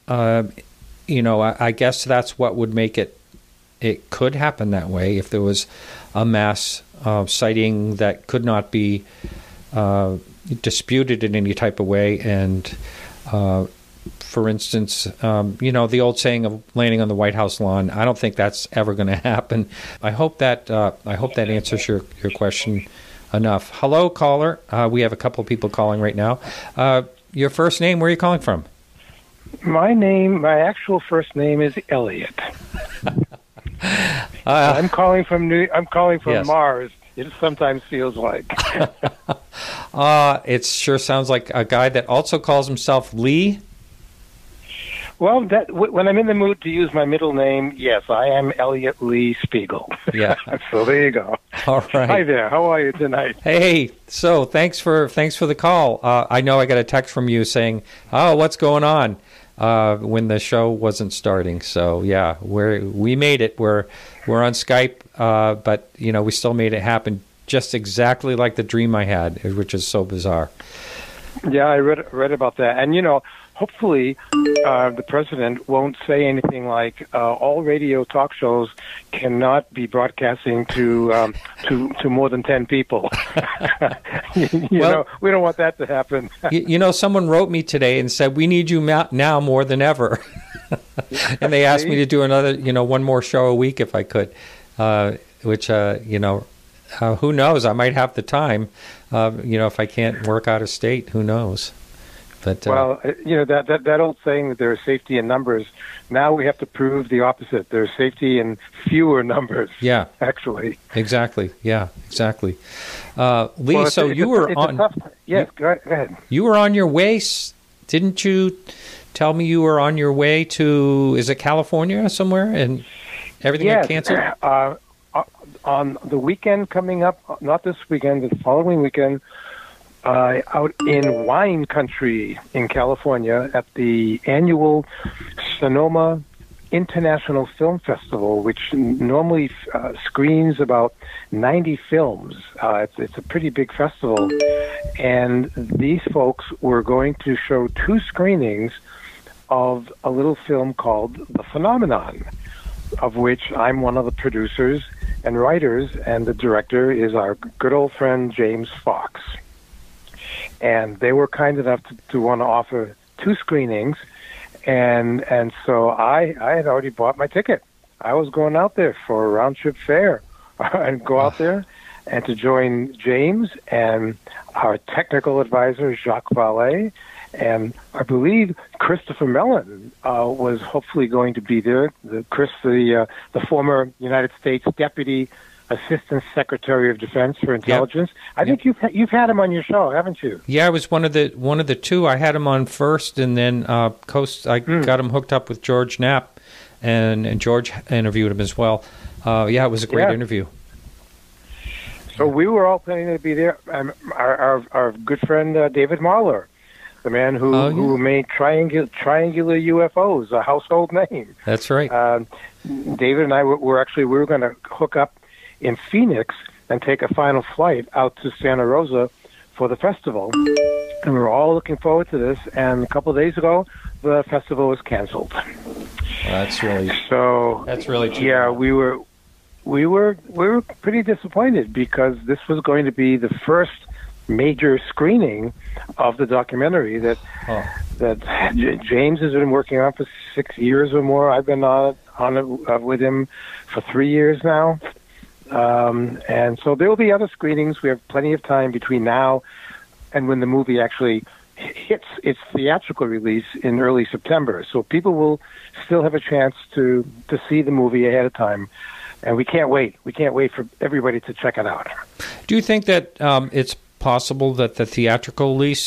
I guess that's what would make it. It could happen that way if there was a mass sighting that could not be disputed in any type of way. And for instance, the old saying of landing on the White House lawn, I don't think that's ever going to happen. I hope that answers your question enough. Hello, caller. We have a couple of people calling right now. Your first name, where are you calling from? My actual first name is Elliot. I'm calling from yes. Mars. It sometimes feels like. It sure sounds like a guy that also calls himself Lee. Well, when I'm in the mood to use my middle name, yes, I am Elliot Lee Spiegel. Yeah. So there you go. All right. Hi there. How are you tonight? Hey. So thanks for the call. I know I got a text from you saying, "Oh, what's going on?" When the show wasn't starting. So yeah, we made it. We're on Skype, but we still made it happen just exactly like the dream I had, which is so bizarre. Yeah, I read about that, and hopefully the president won't say anything like all radio talk shows cannot be broadcasting to more than 10 people. we don't want that to happen. Someone wrote me today and said we need you now more than ever, and they asked me to do another, one more show a week if I could, which who knows? I might have the time, if I can't work out of state. Who knows? But, that old saying that there is safety in numbers. Now we have to prove the opposite. There's safety in fewer numbers. Yeah, actually. Exactly. Yeah, exactly. Lee, so you were on. Yes, go ahead. You were on your way. Didn't you tell me you were on your way to? Is it California somewhere? And everything got canceled. On the weekend coming up, not this weekend, the following weekend. Out in wine country in California at the annual Sonoma International Film Festival, which normally screens about 90 films. It's a pretty big festival. And these folks were going to show 2 screenings of a little film called The Phenomenon, of which I'm one of the producers and writers, and the director is our good old friend James Fox. And they were kind enough to want to offer 2 screenings, and so I had already bought my ticket. I was going out there for a round-trip fare and go out there and to join James and our technical advisor, Jacques Vallée, and I believe Christopher Mellon was hopefully going to be there. Chris, the former United States Deputy Assistant Secretary of Defense for Intelligence. I think you've had him on your show, haven't you? Yeah, I was one of the two. I had him on first, and then I got him hooked up with George Knapp, and George interviewed him as well. It was a great interview. So we were all planning to be there. Our good friend David Marler, the man who made triangular UFOs a household name. That's right. David and I we were going to hook up in Phoenix and take a final flight out to Santa Rosa for the festival. And we were all looking forward to this. And a couple of days ago, the festival was canceled. That's really true. Yeah, we were pretty disappointed because this was going to be the first major screening of the documentary that James has been working on for 6 years or more. I've been on it with him for 3 years now. And so there will be other screenings. We have plenty of time between now and when the movie actually hits its theatrical release in early September. So people will still have a chance to see the movie ahead of time. And we can't wait. We can't wait for everybody to check it out. Do you think that it's possible that the theatrical release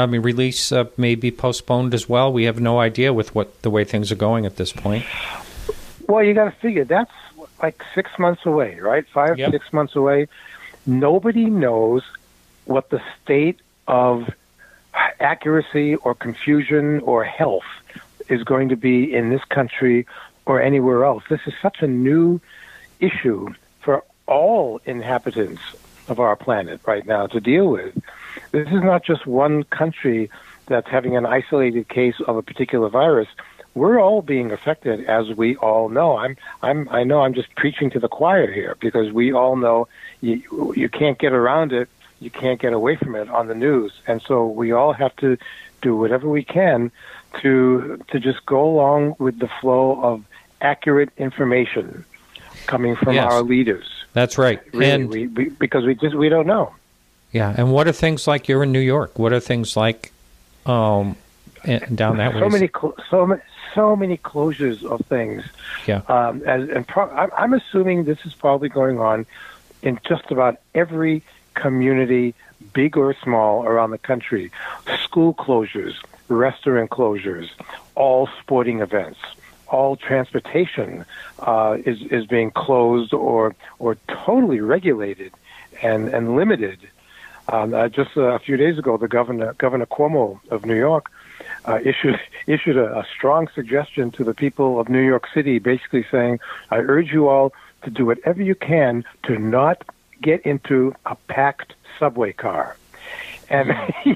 may be postponed as well? We have no idea with the way things are going at this point. Well, you got to figure that's like 6 months away, right? 6 months away. Nobody knows what the state of accuracy or confusion or health is going to be in this country or anywhere else. This is such a new issue for all inhabitants of our planet right now to deal with. This is not just one country that's having an isolated case of a particular virus. We're all being affected, as we all know. I know I'm just preaching to the choir here because we all know you can't get around it, you can't get away from it on the news, and so we all have to do whatever we can to just go along with the flow of accurate information coming from our leaders. That's right. Really, because we don't know. Yeah, and what are things like? You're in New York. What are things like down that way? So many closures of things. Yeah. I'm assuming this is probably going on in just about every community, big or small, around the country. School closures, restaurant closures, all sporting events, all transportation is being closed or totally regulated and limited. Just a few days ago, the Governor Cuomo of New York issued a strong suggestion to the people of New York City, basically saying, I urge you all to do whatever you can to not get into a packed subway car. And,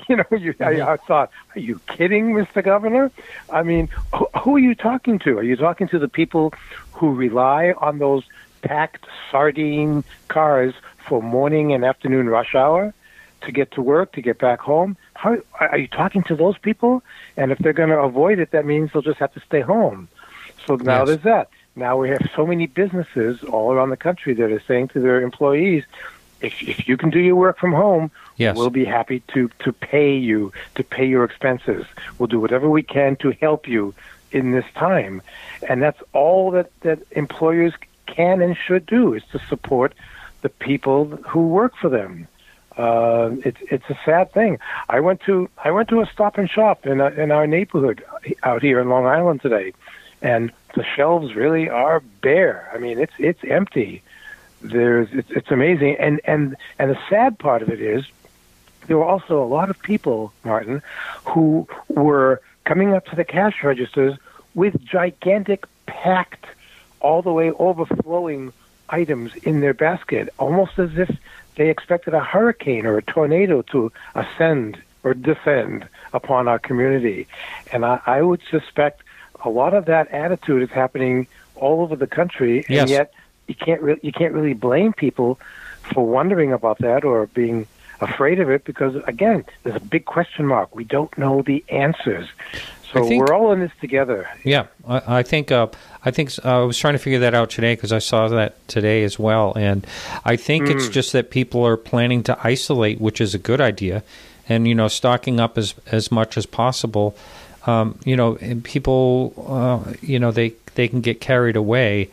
I thought, are you kidding, Mr. Governor? I mean, who are you talking to? Are you talking to the people who rely on those packed sardine cars for morning and afternoon rush hour to get to work, to get back home? How are you talking to those people? And if they're going to avoid it, that means they'll just have to stay home. So now there's that. Now we have so many businesses all around the country that are saying to their employees, if you can do your work from home, we'll be happy to pay you, to pay your expenses. We'll do whatever we can to help you in this time. And that's all that employers can and should do, is to support the people who work for them. It's a sad thing. I went to a Stop and Shop in our neighborhood out here in Long Island today, and the shelves really are bare. I mean, it's empty. It's amazing, and the sad part of it is there were also a lot of people, Martin, who were coming up to the cash registers with gigantic, packed, all the way overflowing items in their basket, almost as if they expected a hurricane or a tornado to ascend or descend upon our community. And I would suspect a lot of that attitude is happening all over the country, and yet you can't really blame people for wondering about that or being afraid of it, because again, there's a big question mark. We don't know the answers. So we're all in this together. Yeah, I think I was trying to figure that out today because I saw that today as well, and I think it's just that people are planning to isolate, which is a good idea, and stocking up as much as possible. And people, they can get carried away.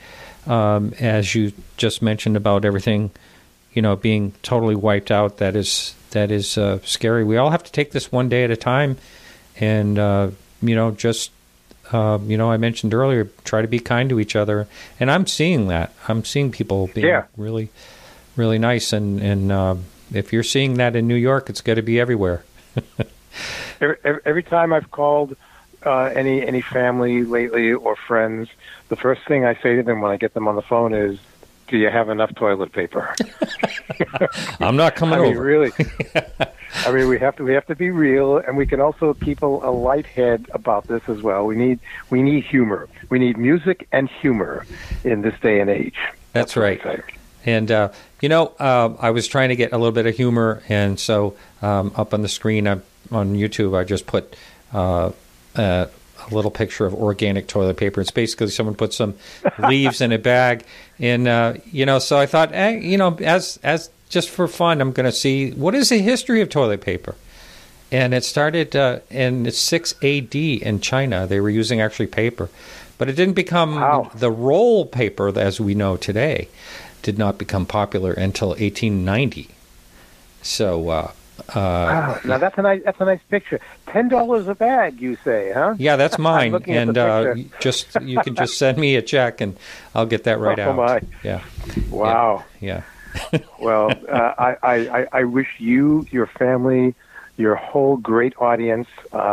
as you just mentioned about everything, being totally wiped out. That is scary. We all have to take this one day at a time, and I mentioned earlier, try to be kind to each other, and I'm seeing that. I'm seeing people being really, really nice, and if you're seeing that in New York, it's got to be everywhere. Every time I've called any family lately or friends, the first thing I say to them when I get them on the phone is, "Do you have enough toilet paper?" I'm not coming over. Really. We have to be real, and we can also keep a light head about this as well. We need humor. We need music and humor in this day and age. That's right. And I was trying to get a little bit of humor, and so up on the screen on YouTube, I just put a little picture of organic toilet paper. It's basically someone put some leaves in a bag, and so I thought, as just for fun, I'm going to see what is the history of toilet paper. And it started in 6 AD in China. They were using actually paper, but it didn't become the roll paper as we know today. Did not become popular until 1890. So, wow. Now that's a nice picture. $10 a bag, you say, huh? Yeah, that's mine. And you can just send me a check, and I'll get that right out. Oh my! Yeah. Wow. Yeah. Well, I wish you, your family, your whole great audience,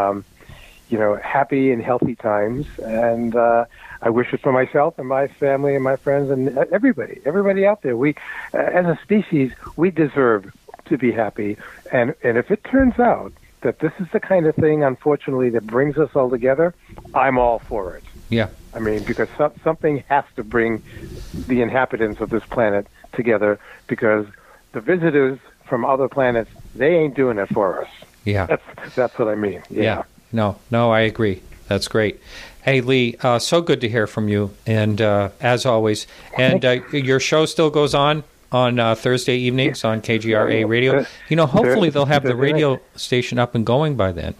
happy and healthy times, and I wish it for myself and my family and my friends and everybody out there. We, as a species, we deserve to be happy, and if it turns out that this is the kind of thing, unfortunately, that brings us all together, I'm all for it. Yeah. Because something has to bring the inhabitants of this planet together, because the visitors from other planets, they ain't doing it for us. Yeah. That's what I mean. Yeah. No, I agree. That's great. Hey, Lee, so good to hear from you, and as always. And your show still goes on Thursday evenings on KGRA Radio. Hopefully they'll have the radio station up and going by then.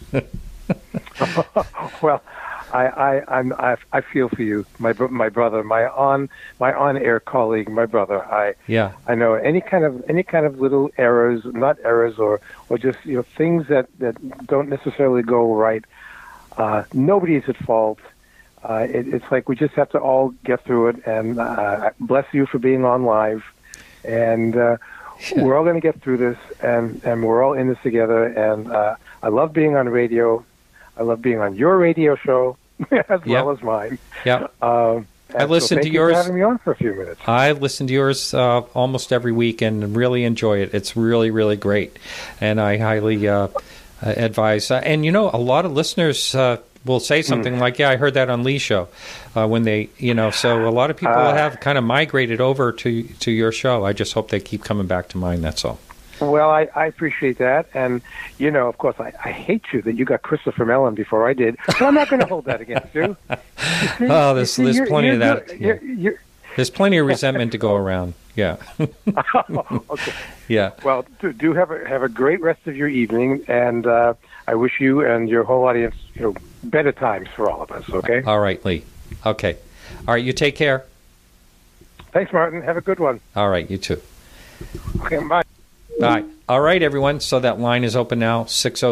Well, I feel for you, my brother, my on-air colleague, my brother. I know any kind of little errors, not errors, or just things that don't necessarily go right. Nobody's at fault. It's like we just have to all get through it. And bless you for being on live. And we're all going to get through this, and we're all in this together. And I love being on radio. I love being on your radio show as well as mine. Yeah. I listened to yours. Thank you for having me on for a few minutes. I listen to yours almost every week and really enjoy it. It's really, really great, and I highly advise. And a lot of listeners will say something like, "Yeah, I heard that on Lee's show," when they, So a lot of people have kind of migrated over to your show. I just hope they keep coming back to mine. That's all. Well, I appreciate that, and of course, I hate you that you got Christopher Mellon before I did, but I'm not going to hold that against you. There's plenty of that. Yeah. There's plenty of resentment to go around. Yeah. Okay. Yeah. Well, do have a great rest of your evening, and I wish you and your whole audience, better times for all of us. Okay. All right, Lee. Okay. All right. You take care. Thanks, Martin. Have a good one. All right. You too. Okay. Bye. Bye. All right, everyone. So that line is open now,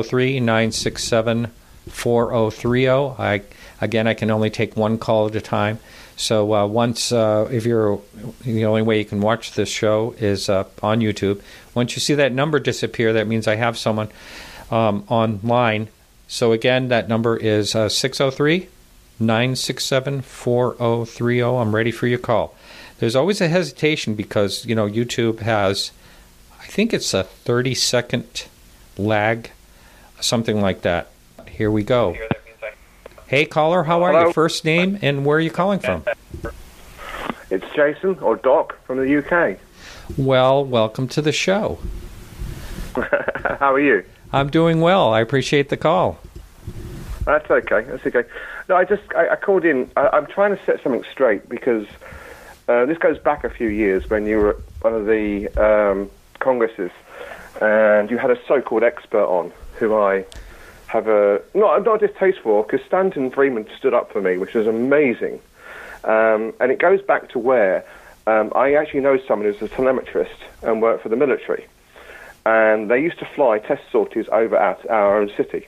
603-967-4030. I can only take one call at a time. So once, if you're, the only way you can watch this show is on YouTube. Once you see that number disappear, that means I have someone online. So again, that number is 603-967-4030. I'm ready for your call. There's always a hesitation because, YouTube has, I think it's a 30-second lag, something like that. Here we go. Hey, caller, how are you? First name and where are you calling from? It's Jason, or Doc, from the UK. Well, welcome to the show. How are you? I'm doing well. I appreciate the call. That's okay. No, I called in. I'm trying to set something straight because this goes back a few years when you were at one of the congresses and you had a so-called expert on who I have not a distaste for, because Stanton Freeman stood up for me, which was amazing. And it goes back to where I actually know someone who's a telemetrist and worked for the military. And they used to fly test sorties over at our own city.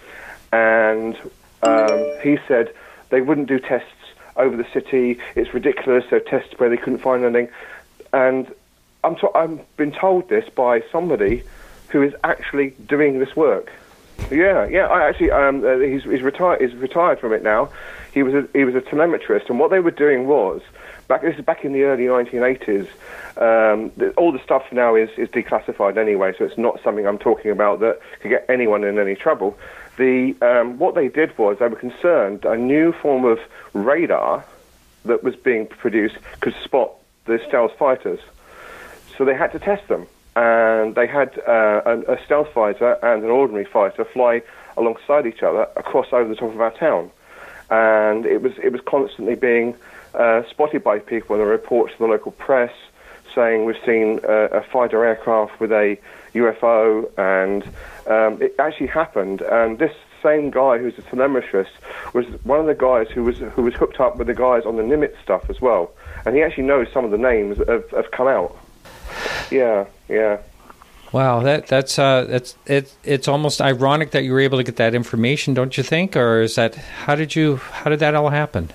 And he said they wouldn't do tests over the city. It's ridiculous. They tests where they couldn't find anything. And I've been told this by somebody who is actually doing this work. Yeah. I actually, he's retired. He's retired from it now. He was a telemetrist, and what they were doing was this is back in the early 1980s. All the stuff now is declassified anyway, so it's not something I'm talking about that could get anyone in any trouble. What they did was they were concerned a new form of radar that was being produced could spot the stealth fighters. So they had to test them, and they had a stealth fighter and an ordinary fighter fly alongside each other across over the top of our town, and it was constantly being spotted by people, and the reports to the local press saying we've seen a fighter aircraft with a UFO, and it actually happened. And this same guy who's a telemetrist was one of the guys who was hooked up with the guys on the Nimitz stuff as well, and he actually knows some of the names that have come out. Yeah. Wow, it's almost ironic that you were able to get that information, don't you think? Or is that how did that all happen?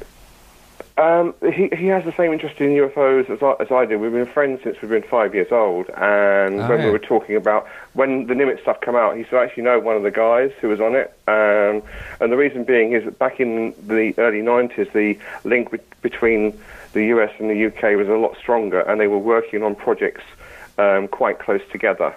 He has the same interest in UFOs as I do. We've been friends since we've been 5 years old, and when we were talking about when the Nimitz stuff came out, he said, I actually know one of the guys who was on it, and the reason being is that back in the early 90s, the link between the US and the UK was a lot stronger, and they were working on projects quite close together.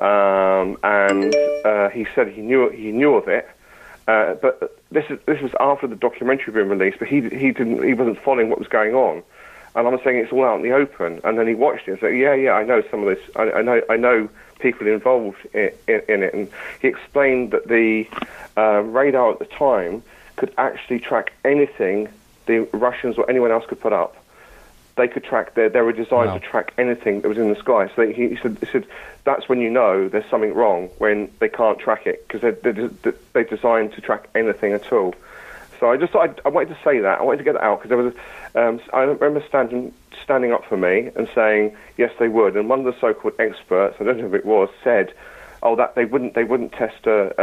And he said he knew of it. But this was after the documentary had been released, but he wasn't following what was going on, and I'm saying it's all out in the open. And then he watched it and said, "Yeah, I know some of this. I know people involved in it." And he explained that the radar at the time could actually track anything the Russians or anyone else could put up. They could track. They were designed to track anything that was in the sky. So he said that's when you know there's something wrong, when they can't track it, because they're designed to track anything at all. So I just thought I wanted to say that. I wanted to get that out because there was I remember standing up for me and saying yes they would, and one of the so-called experts, I don't know who it was, said that they wouldn't test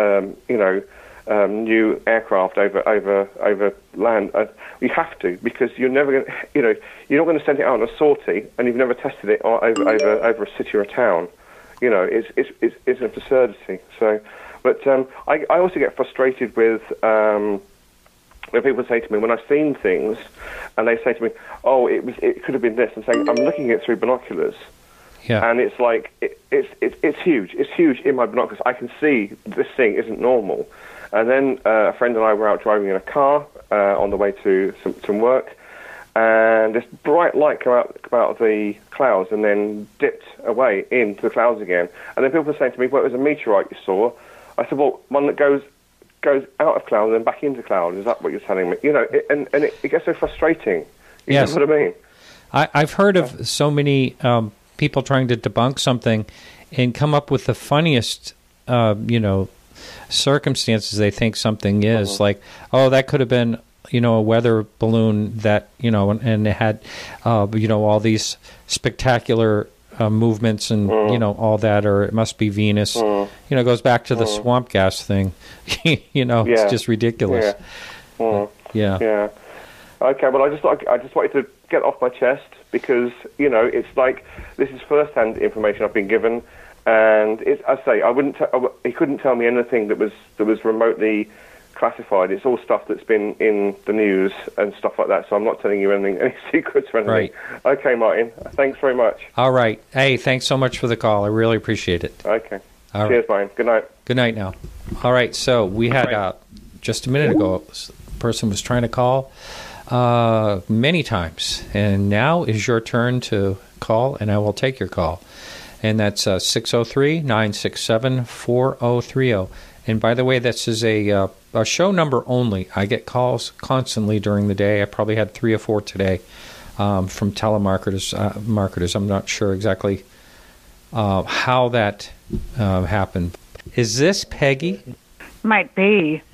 new aircraft over land. You have to, because you're never going to, you're not going to send it out on a sortie and you've never tested it over a city or a town. It's an absurdity. So, but I also get frustrated with when people say to me, when I've seen things, and they say to me, it could have been this, and saying I'm looking at it through binoculars. Yeah. And it's like it's huge. It's huge in my binoculars. I can see this thing isn't normal. And then a friend and I were out driving in a car on the way to some work, and this bright light came out of the clouds and then dipped away into the clouds again. And then people were saying to me, well, it was a meteorite you saw. I said, well, one that goes out of cloud and then back into cloud. Is that what you're telling me? And it gets so frustrating. You know what I mean? I've heard of so many people trying to debunk something and come up with the funniest, circumstances they think something is, like, that could have been, a weather balloon that, and it had, all these spectacular movements and, all that, or it must be Venus. It goes back to the swamp gas thing. It's just ridiculous. Yeah. Okay, well, I just wanted to get off my chest because, it's like this is first-hand information I've been given. And he couldn't tell me anything that was remotely classified. It's all stuff that's been in the news and stuff like that. So I'm not telling you any secrets or anything. Right. Okay, Martin. Thanks very much. All right. Hey, thanks so much for the call. I really appreciate it. Okay. Cheers, Martin. Good night. Good night now. All right. So we had just a minute ago, a person was trying to call many times, and now is your turn to call, and I will take your call. And that's 603-967-4030. And by the way, this is a show number only. I get calls constantly during the day. I probably had 3 or 4 today from telemarketers. I'm not sure exactly how that happened. Is this Peggy? Might be.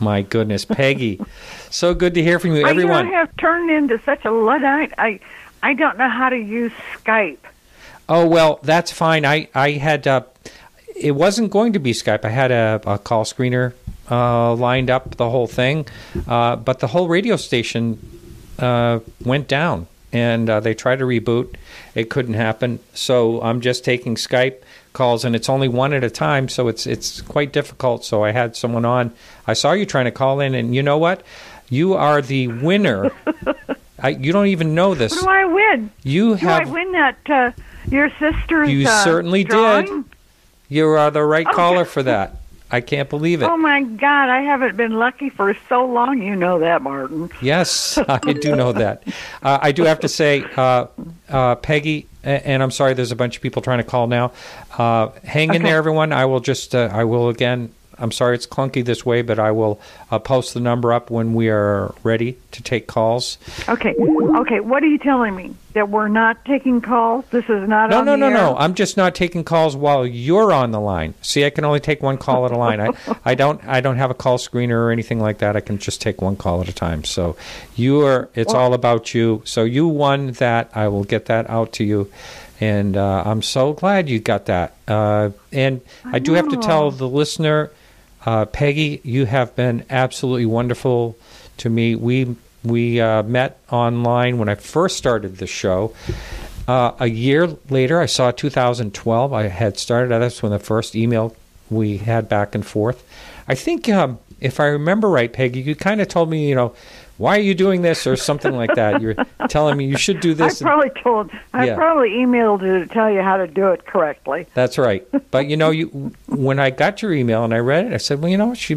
My goodness, Peggy. So good to hear from you, everyone. I have turned into such a Luddite. I don't know how to use Skype. Oh, well, that's fine. I had, it wasn't going to be Skype. I had a call screener lined up, the whole thing. But the whole radio station went down, and they tried to reboot. It couldn't happen. So I'm just taking Skype calls, and it's only one at a time, so it's quite difficult. So I had someone on. I saw you trying to call in, and you know what? You are the winner. You don't even know this. What do I win? Do I win that your sister's You certainly drawing? did. You are the right caller for that. I can't believe it. Oh, my God. I haven't been lucky for so long. You know that, Martin. Yes, I do know that. I do have to say, Peggy, and I'm sorry there's a bunch of people trying to call now. Hang in there, everyone. I will just, I will again, I'm sorry it's clunky this way, but I will post the number up when we are ready to take calls. Okay. What are you telling me? That we're not taking calls? This is not on the air? No. I'm just not taking calls while you're on the line. See, I can only take one call at a line. I don't have a call screener or anything like that. I can just take one call at a time. So it's all about you. So you won that. I will get that out to you. And I'm so glad you got that. And I do have to tell the listener, Peggy, you have been absolutely wonderful to me. We met online when I first started the show. A year later, I saw 2012. I had started. That's when the first email we had back and forth. I think, if I remember right, Peggy, you kind of told me, why are you doing this or something like that. You're telling me you should do this. I probably emailed you to tell you how to do it correctly. That's right. But, when I got your email and I read it, I said, well, she's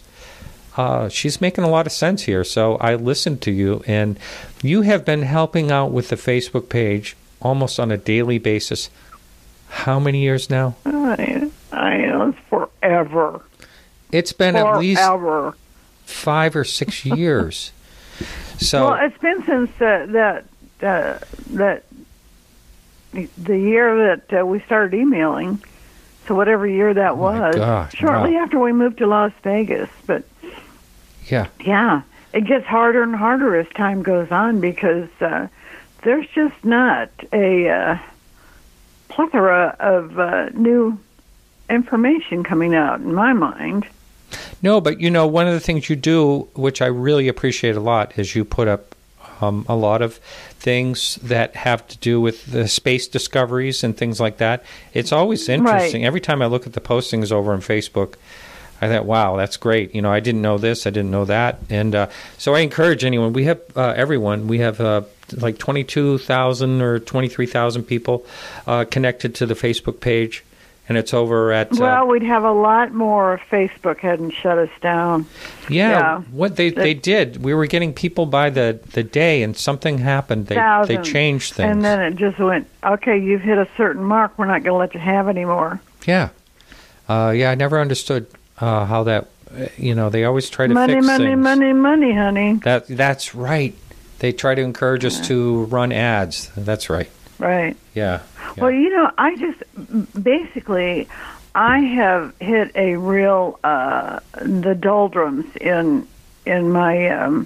making a lot of sense here. So I listened to you, and you have been helping out with the Facebook page almost on a daily basis. How many years now? I know, it's forever. It's been at least 5 or 6 years. So, well, it's been since the year that we started emailing. So whatever year that was, shortly after we moved to Las Vegas. But yeah, it gets harder and harder as time goes on because there's just not a plethora of new information coming out in my mind. No, but one of the things you do, which I really appreciate a lot, is you put up a lot of things that have to do with the space discoveries and things like that. It's always interesting. Right. Every time I look at the postings over on Facebook, I thought, wow, that's great. I didn't know this, I didn't know that. And so I encourage anyone. We have everyone. We have like 22,000 or 23,000 people connected to the Facebook page. And it's over at... well, we'd have a lot more if Facebook hadn't shut us down. Yeah. What they did. We were getting people by the day, and something happened. They changed things. And then it just went, okay, you've hit a certain mark. We're not going to let you have any more. Yeah. I never understood how that... they always try to fix things. Money, honey. That's right. They try to encourage us to run ads. That's right. Right. Yeah. Well, I just basically I have hit a real the doldrums in my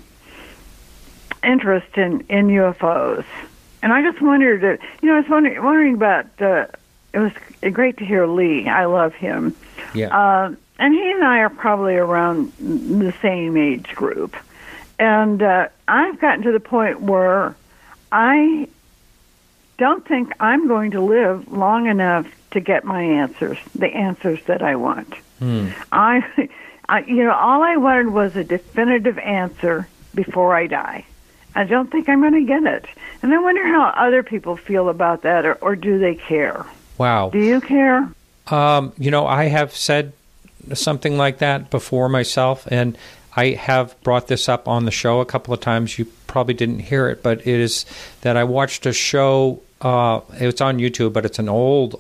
interest in UFOs, and I just wondered. I was wondering about. It was great to hear Lee. I love him. Yeah. And he and I are probably around the same age group, and I've gotten to the point where I don't think I'm going to live long enough to get my answers, the answers that I want. I all I wanted was a definitive answer before I die. I don't think I'm going to get it. And I wonder how other people feel about that, or do they care? Wow. Do you care? I have said something like that before myself, and I have brought this up on the show a couple of times. You probably didn't hear it, but it is that I watched a show. It's on YouTube, but it's an old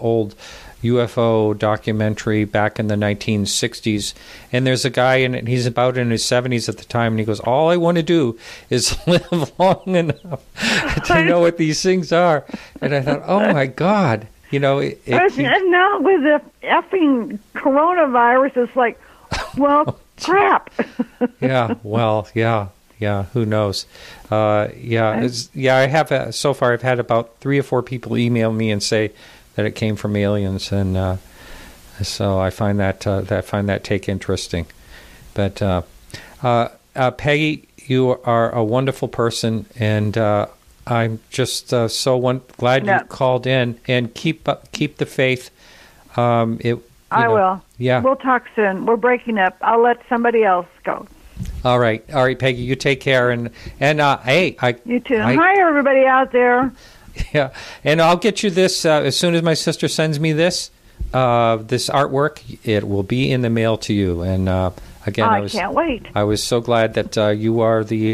UFO documentary back in the 1960s. And there's a guy in it, he's about in his 70s at the time, and he goes, all I want to do is live long enough to know what these things are. And I thought, oh, my God. And now with the effing coronavirus, it's like, well, Crap. Yeah. Well. Yeah. Yeah. Who knows? Yeah. I have so far. I've had about 3 or 4 people email me and say that it came from aliens, and so I find that take interesting. But Peggy, you are a wonderful person, and I'm just glad you called in. And keep the faith. I will. Yeah. We'll talk soon. We're breaking up. I'll let somebody else go. All right, Peggy. You take care, and hey, you too. Hi, everybody out there. Yeah, and I'll get you this as soon as my sister sends me this artwork. It will be in the mail to you. And again, I can't wait. I was so glad that you are the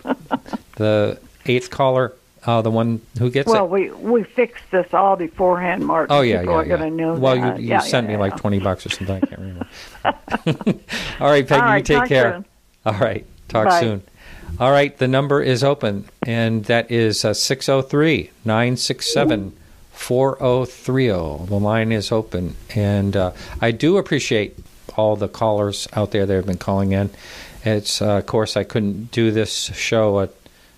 8th caller, the one who gets it. Well, we fixed this all beforehand, Martin. Oh yeah, People are going to know well, that. you sent me like $20 or something. I can't remember. All right, Peggy, you take care. Soon. All right, talk soon. All right, the number is open, and that is 603-967-4030. The line is open, and I do appreciate all the callers out there that have been calling in. It's of course I couldn't do this show a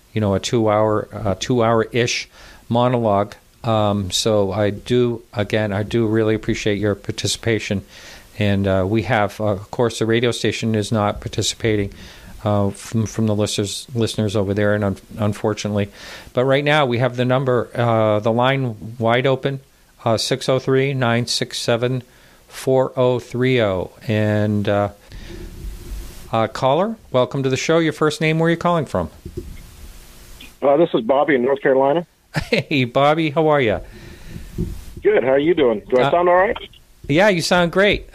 2-hour-ish monologue. So I do really appreciate your participation, and we have of course the radio station is not participating. From the listeners over there, and unfortunately, but right now we have the number, the line wide open, 603-967-4030, and caller, welcome to the show. Your first name, where are you calling from? This is Bobby in North Carolina. Hey, Bobby, how are you? Good. How are you doing? Do I sound all right? Yeah, you sound great.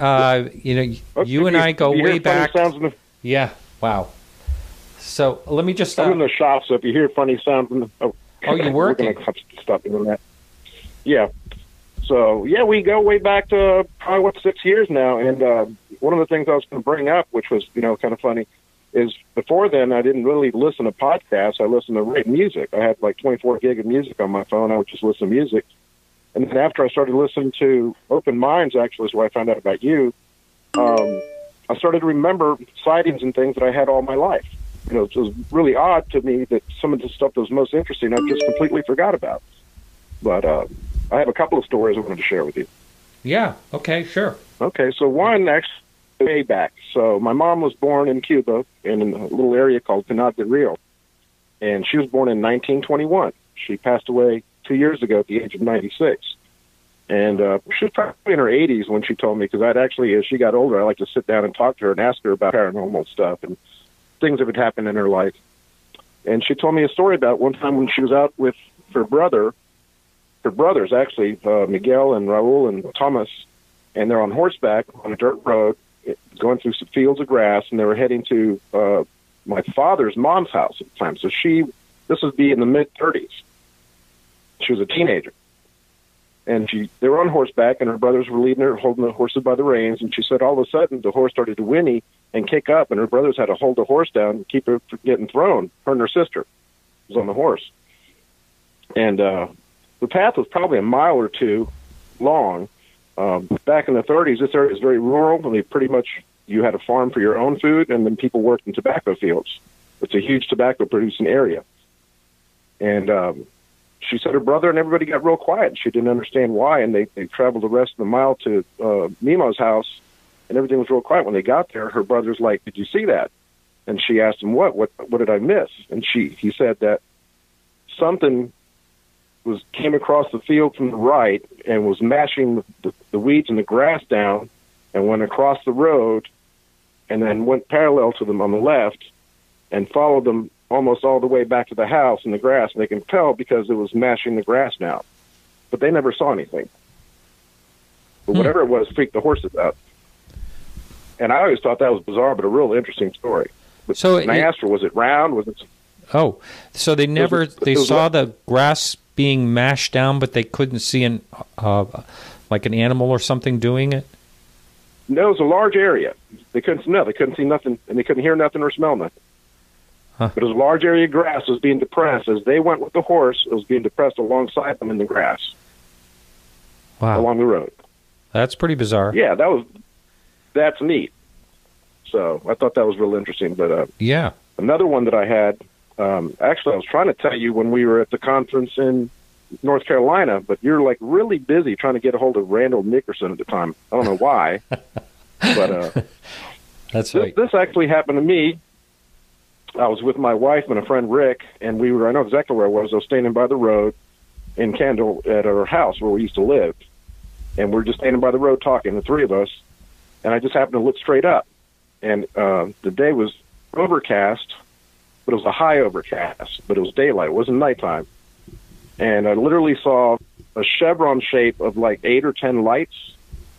You and I go way back. Yeah. Wow. So let me just. I'm in the shop, so if you hear funny sounds, you're working. We're going to have to stop doing that. Yeah. So we go way back to probably 6 years now, and one of the things I was going to bring up, which was kind of funny, is before then I didn't really listen to podcasts. I listened to written music. I had like 24 gig of music on my phone. I would just listen to music, and then after I started listening to Open Minds, actually, is where I found out about you. I started to remember sightings and things that I had all my life. It was really odd to me that some of the stuff that was most interesting I just completely forgot about. But I have a couple of stories I wanted to share with you. Yeah, okay, sure. Okay, so one actually way back. So my mom was born in Cuba in a little area called Pinar del Rio, and she was born in 1921. She passed away 2 years ago at the age of 96. And she was probably in her 80s when she told me, because as she got older, I like to sit down and talk to her and ask her about paranormal stuff and things that had happened in her life. And she told me a story about one time when she was out with her brothers, actually, Miguel and Raul and Thomas, and they're on horseback on a dirt road going through some fields of grass, and they were heading to my father's mom's house at the time. So this would be in the mid-30s. She was a teenager. And they were on horseback, and her brothers were leading her, holding the horses by the reins. And she said all of a sudden the horse started to whinny and kick up, and her brothers had to hold the horse down and keep her from getting thrown. Her and her sister was on the horse. And the path was probably a mile or two long. Back in the 30s, this area is very rural. I mean, pretty much you had a farm for your own food, and then people worked in tobacco fields. It's a huge tobacco-producing area. And she said her brother and everybody got real quiet. She didn't understand why, and they traveled the rest of the mile to Mima's house, and everything was real quiet. When they got there, her brother's like, "Did you see that?" And she asked him, What did I miss? And he said that something came across the field from the right and was mashing the weeds and the grass down and went across the road and then went parallel to them on the left and followed them almost all the way back to the house in the grass. And they can tell because it was mashing the grass now. But they never saw anything. But whatever it was freaked the horses out. And I always thought that was bizarre, but a real interesting story. And I asked her, was it round? Was it? Oh, so they never saw the grass being mashed down, but they couldn't see like an animal or something doing it? No, it was a large area. They couldn't see nothing, and they couldn't hear nothing or smell nothing. Huh. But it was a large area of grass that was being depressed. As they went with the horse, it was being depressed alongside them in the grass. Wow. Along the road. That's pretty bizarre. Yeah, that's neat. So I thought that was real interesting. But yeah, another one that I had, actually, I was trying to tell you when we were at the conference in North Carolina, but you're like really busy trying to get a hold of Randall Nickerson at the time. I don't know why, but that's right. This actually happened to me. I was with my wife and a friend, Rick, and I know exactly where I was. I was standing by the road in Kendall at our house where we used to live. And we're just standing by the road talking, the three of us. And I just happened to look straight up. And the day was overcast, but it was a high overcast, but it was daylight. It wasn't nighttime. And I literally saw a chevron shape of like 8 or 10 lights.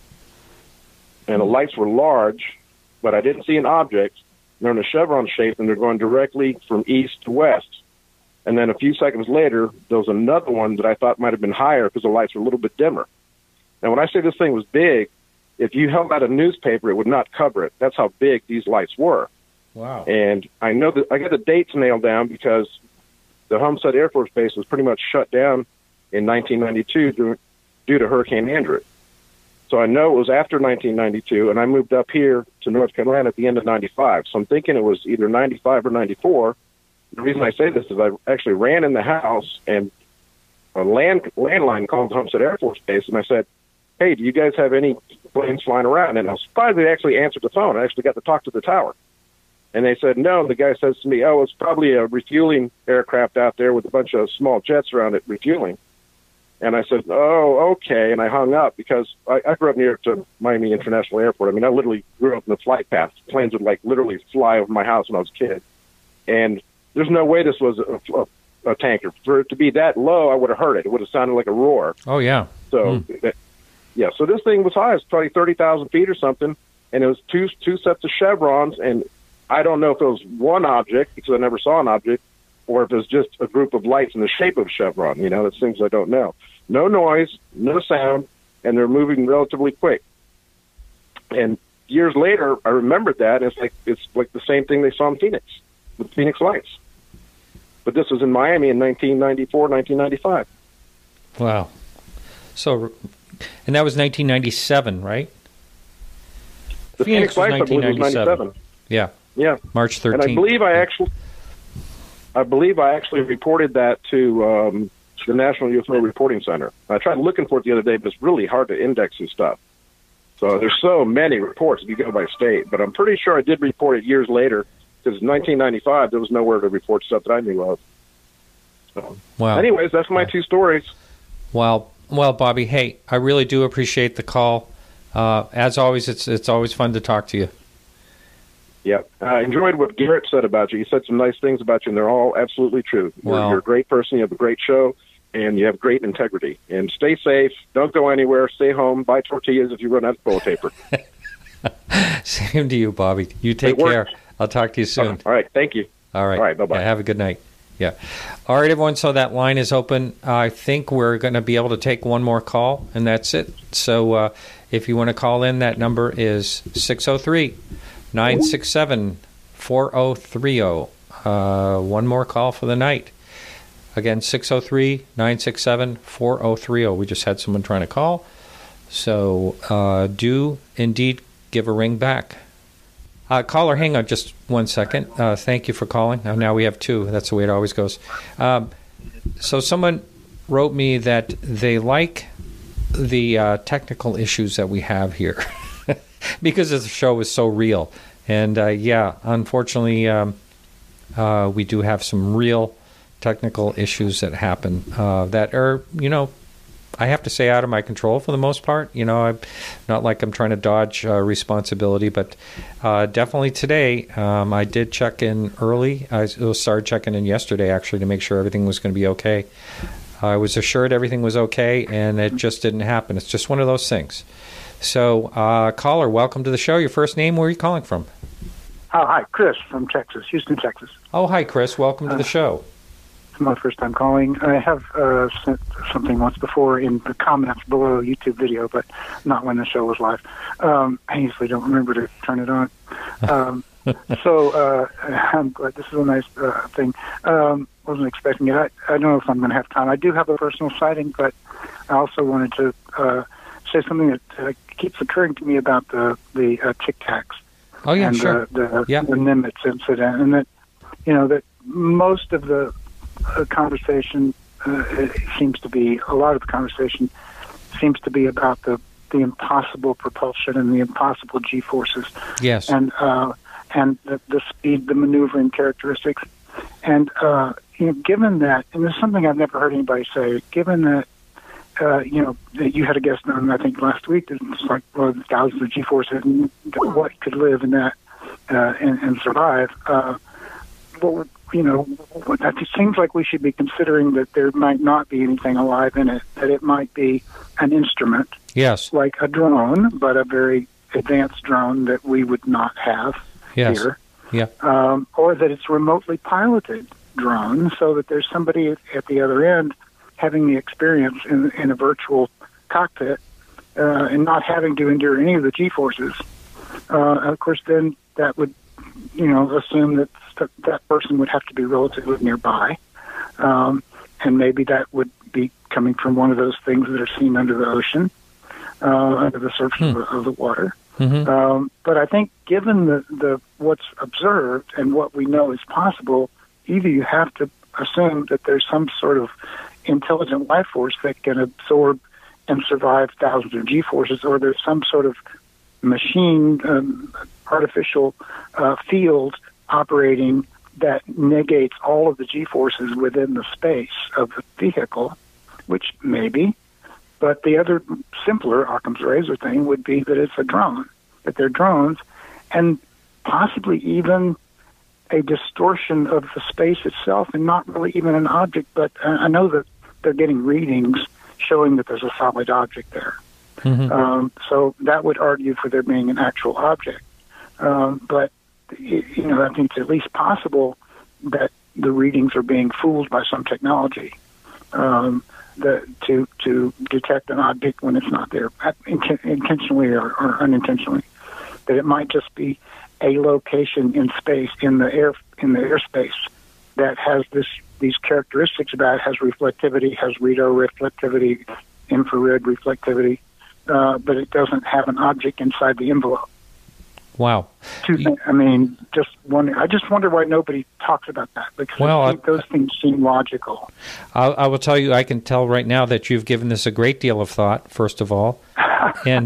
And the lights were large, but I didn't see an object. They're in a chevron shape, and they're going directly from east to west. And then a few seconds later, there was another one that I thought might have been higher because the lights were a little bit dimmer. Now, when I say this thing was big, if you held out a newspaper, it would not cover it. That's how big these lights were. Wow. And I know that I got the dates nailed down because the Homestead Air Force Base was pretty much shut down in 1992 due to Hurricane Andrew. So I know it was after 1992, and I moved up here to North Carolina at the end of 95. So I'm thinking it was either 95 or 94. The reason I say this is I actually ran in the house, and a landline called the Homestead Air Force Base, and I said, hey, do you guys have any planes flying around? And I was surprised they actually answered the phone. I actually got to talk to the tower. And they said, no. The guy says to me, oh, it's probably a refueling aircraft out there with a bunch of small jets around it refueling. And I said, oh, okay. And I hung up because I grew up near to Miami International Airport. I mean, I literally grew up in the flight path. Planes would like literally fly over my house when I was a kid. And there's no way this was a tanker. For it to be that low, I would have heard it. It would have sounded like a roar. Oh, yeah. So, yeah. So this thing was high. It was probably 30,000 feet or something. And it was two sets of chevrons. And I don't know if it was one object because I never saw an object, or if it's just a group of lights in the shape of a chevron. You know, that's things I don't know. No noise, no sound, and they're moving relatively quick. And years later, I remembered that, and it's like the same thing they saw in Phoenix, with Phoenix lights. But this was in Miami in 1994, 1995. Wow. So, and that was 1997, right? The Phoenix lights, I believe, was 97. Yeah. Yeah. March 13th. And I believe I actually reported that to the National UFO Reporting Center. I tried looking for it the other day, but it's really hard to index this stuff. So there's so many reports if you go by state. But I'm pretty sure I did report it years later, because in 1995 there was nowhere to report stuff that I knew of. So, wow. Anyways, that's my two stories. Well, Bobby, hey, I really do appreciate the call. As always, it's always fun to talk to you. Yeah, I enjoyed what Garrett said about you. He said some nice things about you, and they're all absolutely true. You're a great person. You have a great show, and you have great integrity. And stay safe. Don't go anywhere. Stay home. Buy tortillas if you run out of toilet paper. Same to you, Bobby. You take care. I'll talk to you soon. All right. Thank you. All right. All right. Bye-bye. Yeah, have a good night. Yeah. All right, everyone. So that line is open. I think we're going to be able to take one more call, and that's it. So if you want to call in, that number is 603-967-4030. One more call for the night. Again, 603-967-4030. We just had someone trying to call. So do indeed give a ring back. Caller, hang on just 1 second. Thank you for calling. Now we have two. That's the way it always goes. So someone wrote me that they like the technical issues that we have here because the show is so real. And, yeah, unfortunately, we do have some real technical issues that happen that are, I have to say out of my control for the most part. I'm not like I'm trying to dodge responsibility, but definitely today I did check in early. I started checking in yesterday, actually, to make sure everything was going to be okay. I was assured everything was okay, and it just didn't happen. It's just one of those things. So, caller, welcome to the show. Your first name, where are you calling from? Oh, hi, Chris from Texas, Houston, Texas. Oh, hi, Chris. Welcome to the show. It's my first time calling. I have sent something once before in the comments below a YouTube video, but not when the show was live. I usually don't remember to turn it on. So I'm glad this is a nice thing. Wasn't expecting it. I don't know if I'm going to have time. I do have a personal sighting, but I also wanted to say something that keeps occurring to me about the Tic Tacs. Oh, yeah, and sure. the Nimitz incident, and that that most of the conversation seems to be about the impossible propulsion and the impossible G-forces. Yes. And the speed, the maneuvering characteristics. And, given that, and this is something I've never heard anybody say, given that, that you had a guest on, I think, last week, that it's like, well, thousands of G-forces, and what could live in that and survive. It seems like we should be considering that there might not be anything alive in it, that it might be an instrument. Yes. Like a drone, but a very advanced drone that we would not have here. Yeah. Or that it's remotely piloted drone, so that there's somebody at the other end having the experience in a virtual cockpit and not having to endure any of the G-forces. Of course, then that would, assume that that person would have to be relatively nearby. And maybe that would be coming from one of those things that are seen under the ocean, under the surface of the water. Mm-hmm. But I think given the what's observed and what we know is possible, either you have to assume that there's some sort of intelligent life force that can absorb and survive thousands of G-forces, or there's some sort of machine, artificial field operating that negates all of the G-forces within the space of the vehicle, which maybe. But the other simpler Occam's razor thing would be that it's a drone, that they're drones, and possibly even a distortion of the space itself, and not really even an object. But I know that they're getting readings showing that there's a solid object there. Mm-hmm. So that would argue for there being an actual object. But I think it's at least possible that the readings are being fooled by some technology to detect an object when it's not there, intentionally or unintentionally. That it might just be a location in space, in the airspace, that has these characteristics about it, has reflectivity, has redo reflectivity, infrared reflectivity, but it doesn't have an object inside the envelope. Wow. I just wonder why nobody talks about that, because I think those things seem logical. I will tell you, I can tell right now that you've given this a great deal of thought, first of all, and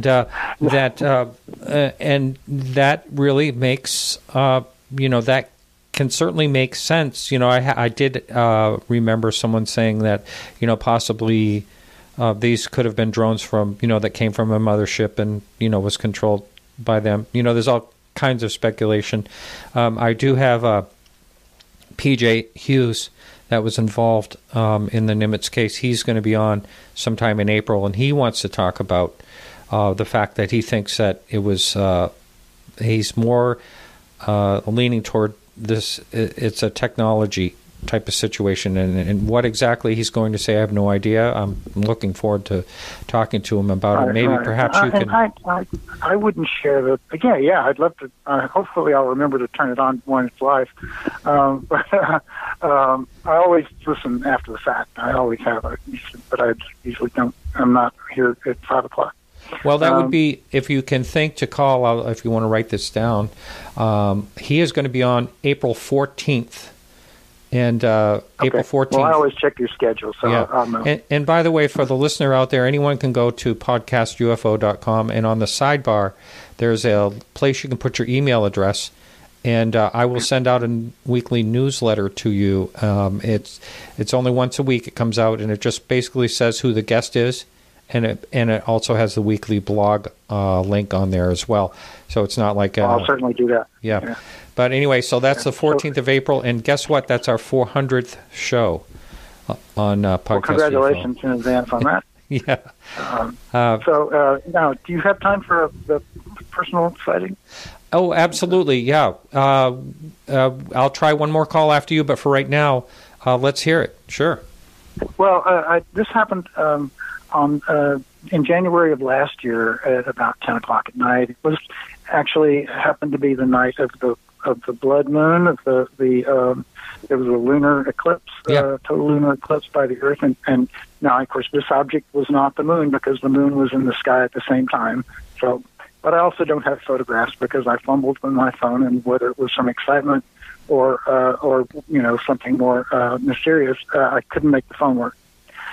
that really makes, that can certainly make sense. I did remember someone saying that, possibly these could have been drones from, that came from a mothership and, was controlled by them. There's all kinds of speculation. I do have P.J. Hughes that was involved in the Nimitz case. He's going to be on sometime in April, and he wants to talk about the fact that he thinks that it was he's more leaning toward this. It's a technology type of situation, and what exactly he's going to say, I have no idea. I'm looking forward to talking to him about it. Maybe perhaps you can. I wouldn't share the. Yeah, I'd love to. Hopefully, I'll remember to turn it on when it's live. But I always listen after the fact. I always have, but I usually don't. I'm not here at 5:00. Well, that would be, if you can think to call, if you want to write this down. He is going to be on April 14th. And April 14th. Well, I always check your schedule, so yeah. I'll know. And by the way, for the listener out there, anyone can go to podcastufo.com, and on the sidebar, there's a place you can put your email address, and I will send out a weekly newsletter to you. It's only once a week it comes out, and it just basically says who the guest is, and it also has the weekly blog link on there as well. So it's not like... I'll certainly do that. Yeah. But anyway, so that's the 14th of April, and guess what? That's our 400th show on Podcast Well, congratulations in advance on that. Yeah. So now, do you have time for the personal sighting? Oh, absolutely, yeah. I'll try one more call after you, but for right now, let's hear it. Sure. Well, this happened in January of last year at about 10 o'clock at night. It was actually happened to be the night of the blood moon, of there was a lunar eclipse, total lunar eclipse by the Earth, and now, of course, this object was not the moon because the moon was in the sky at the same time. So But I also don't have photographs because I fumbled with my phone, and whether it was some excitement or something more mysterious, I couldn't make the phone work.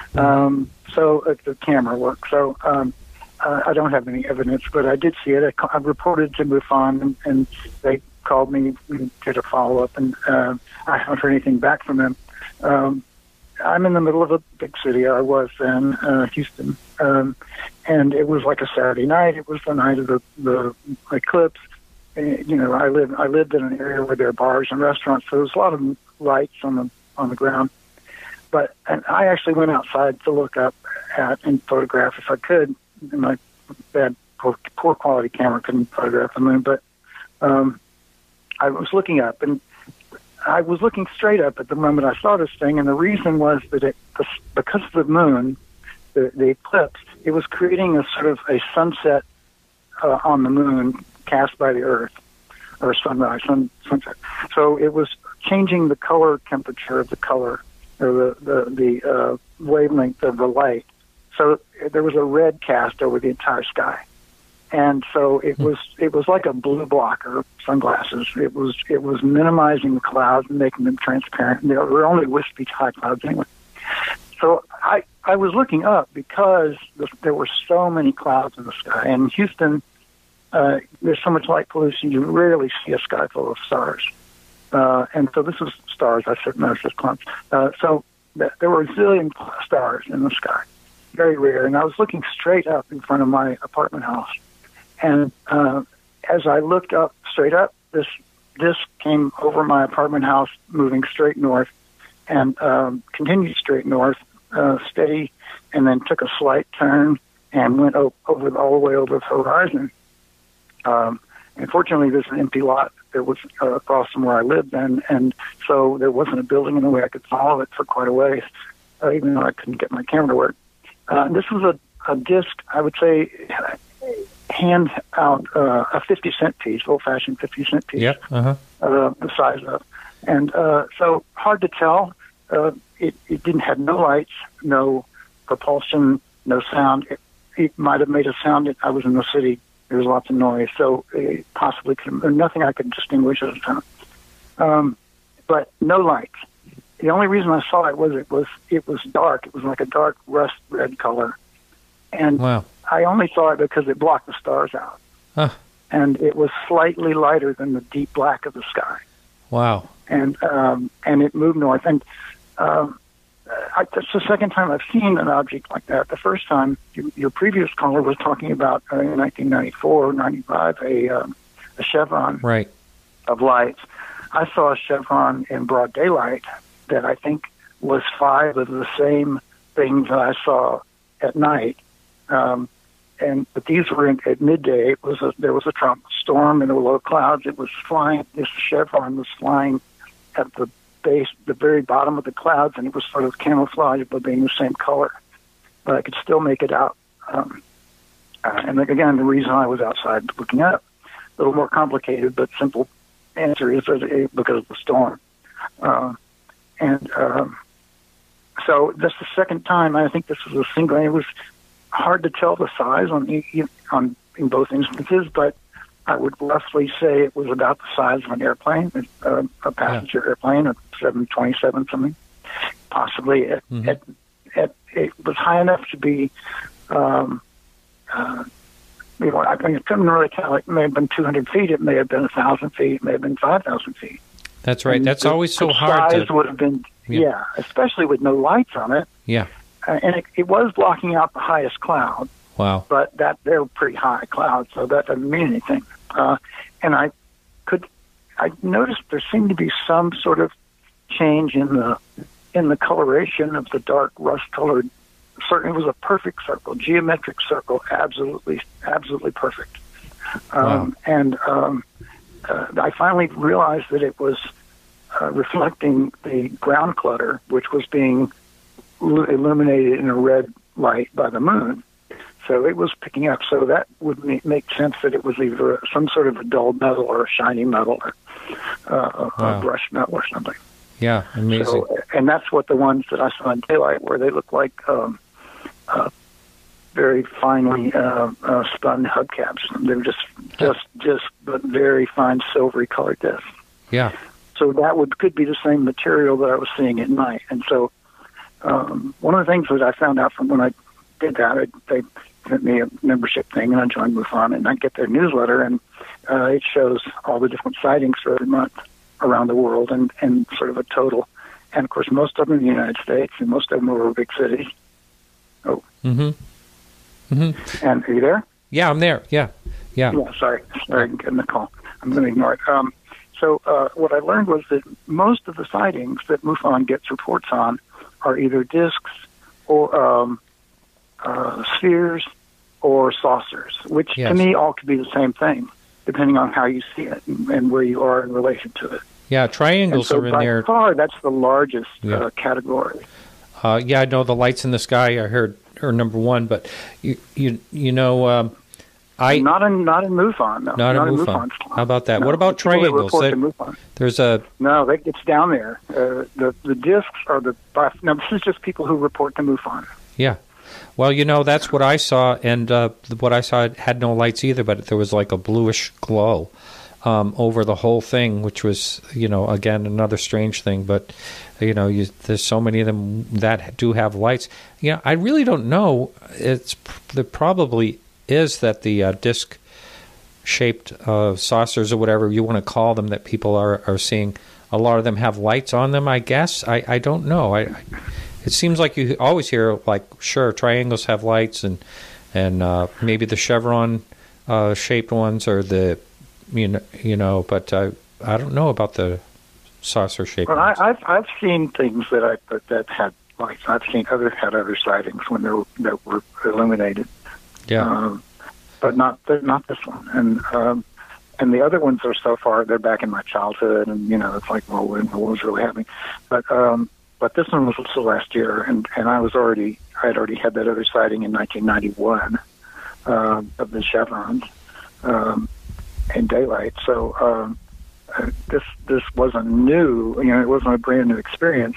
So the camera worked. So I don't have any evidence, but I did see it. I reported to MUFON, and they called me and did a follow-up, and I haven't heard anything back from them. I'm in the middle of a big city. I was then, Houston, and it was like a Saturday night. It was the night of the eclipse. And, I lived in an area where there are bars and restaurants, so there was a lot of lights on the ground. And I actually went outside to look up at and photograph if I could. My bad, poor quality camera couldn't photograph the moon, but I was looking up, and I was looking straight up at the moment I saw this thing, and the reason was that because of the moon, the eclipse, it was creating a sort of a sunset on the moon cast by the Earth, or sunrise, sunset. So it was changing the color temperature of the color, or the wavelength of the light. So there was a red cast over the entire sky. And so it was like a blue blocker sunglasses. It was minimizing the clouds and making them transparent. And they were only wispy high clouds anyway. So I was looking up because there were so many clouds in the sky. And in Houston, there's so much light pollution, you rarely see a sky full of stars. And so this was stars. I said no, it's just clouds. So there were a zillion stars in the sky, very rare. And I was looking straight up in front of my apartment house. And as I looked up, straight up, this came over my apartment house, moving straight north, and continued straight north, steady, and then took a slight turn and went all the way over the horizon. And fortunately, there's an empty lot that was across from where I lived then, and so there wasn't a building in the way I could follow it for quite a ways, even though I couldn't get my camera to work. This was a disc, I would say, hand out a 50-cent piece, old-fashioned 50-cent piece, the size of. And so hard to tell. It didn't have no lights, no propulsion, no sound. It might have made a sound. I was in the city. There was lots of noise, so it possibly could have, nothing I could distinguish as a sound. But no lights. The only reason I saw it was dark. It was like a dark rust red color. And wow. I only saw it because it blocked the stars out. Huh. And it was slightly lighter than the deep black of the sky. Wow. And it moved north. And that's the second time I've seen an object like that. The first time, your previous caller was talking about in 1994 or 95, a chevron of lights. I saw a chevron in broad daylight that I think was 5 of the same things that I saw at night. But these were at midday. There was a tropical storm and there were low clouds. It was flying. This chevron was flying at the base, the very bottom of the clouds, and it was sort of camouflaged by being the same color. But I could still make it out. And again, the reason I was outside looking up, a little more complicated, but simple answer is because of the storm. So that's the second time. I think this was a single. It was hard to tell the size in both instances, but I would roughly say it was about the size of an airplane, a passenger airplane, a 727 something. Possibly it was high enough to be. I couldn't really tell. It may have been 200 feet. It may have been 1,000 feet. It may have been 5,000 feet. That's right. And that's always so hard. Size would have been, especially with no lights on it. Yeah. And it was blocking out the highest cloud. Wow. But they're pretty high clouds, so that doesn't mean anything. And I noticed there seemed to be some sort of change in the coloration of the dark rust-colored. Certainly, it was a perfect circle, geometric circle, absolutely perfect. And I finally realized that it was reflecting the ground clutter, which was being illuminated in a red light by the moon. So it was picking up. So that would make sense that it was either some sort of a dull metal or a shiny metal or a brushed metal or something. Yeah, amazing. So, and that's what the ones that I saw in daylight were. They look like very finely spun hubcaps. They were just but very fine silvery colored discs. Yeah. So that could be the same material that I was seeing at night. And so one of the things that I found out from when I did that, they sent me a membership thing, and I joined MUFON, and I get their newsletter, and it shows all the different sightings for every month around the world, and sort of a total. And, of course, most of them in the United States, and most of them over big cities. Oh. Mm-hmm. Mm-hmm. And are you there? Yeah, I'm there. Yeah. Sorry, I'm getting the call. I'm going to ignore it. So what I learned was that most of the sightings that MUFON gets reports on are either discs or spheres or saucers, which to me all could be the same thing, depending on how you see it and where you are in relation to it. Yeah, triangles are in there. By far, that's the largest category. I know the lights in the sky I heard are number one, but you know, not in MUFON. No, not in MUFON. How about that? No, what about triangles? There's a it's down there. The discs are now this is just people who report to MUFON. Yeah. Well, you know, that's what I saw, and what I saw had no lights either, but there was like a bluish glow over the whole thing, which was, you know, again, another strange thing. But, you know, there's so many of them that do have lights. You know, I really don't know. There probably is that the disc-shaped saucers or whatever you want to call them that people are seeing, a lot of them have lights on them, I guess. I don't know. It seems like you always hear, like, sure, triangles have lights, and maybe the chevron shaped ones or the you know, but I don't know about the saucer shaped ones. I've seen things that had lights. I've seen other sightings when that were illuminated. Yeah. But not this one. And the other ones are so far, they're back in my childhood, and you know, it's like, well, what was really happening? But this one was also last year, and I had already had that other sighting in 1991 of the chevrons in daylight. So this wasn't new. You know, it wasn't a brand new experience.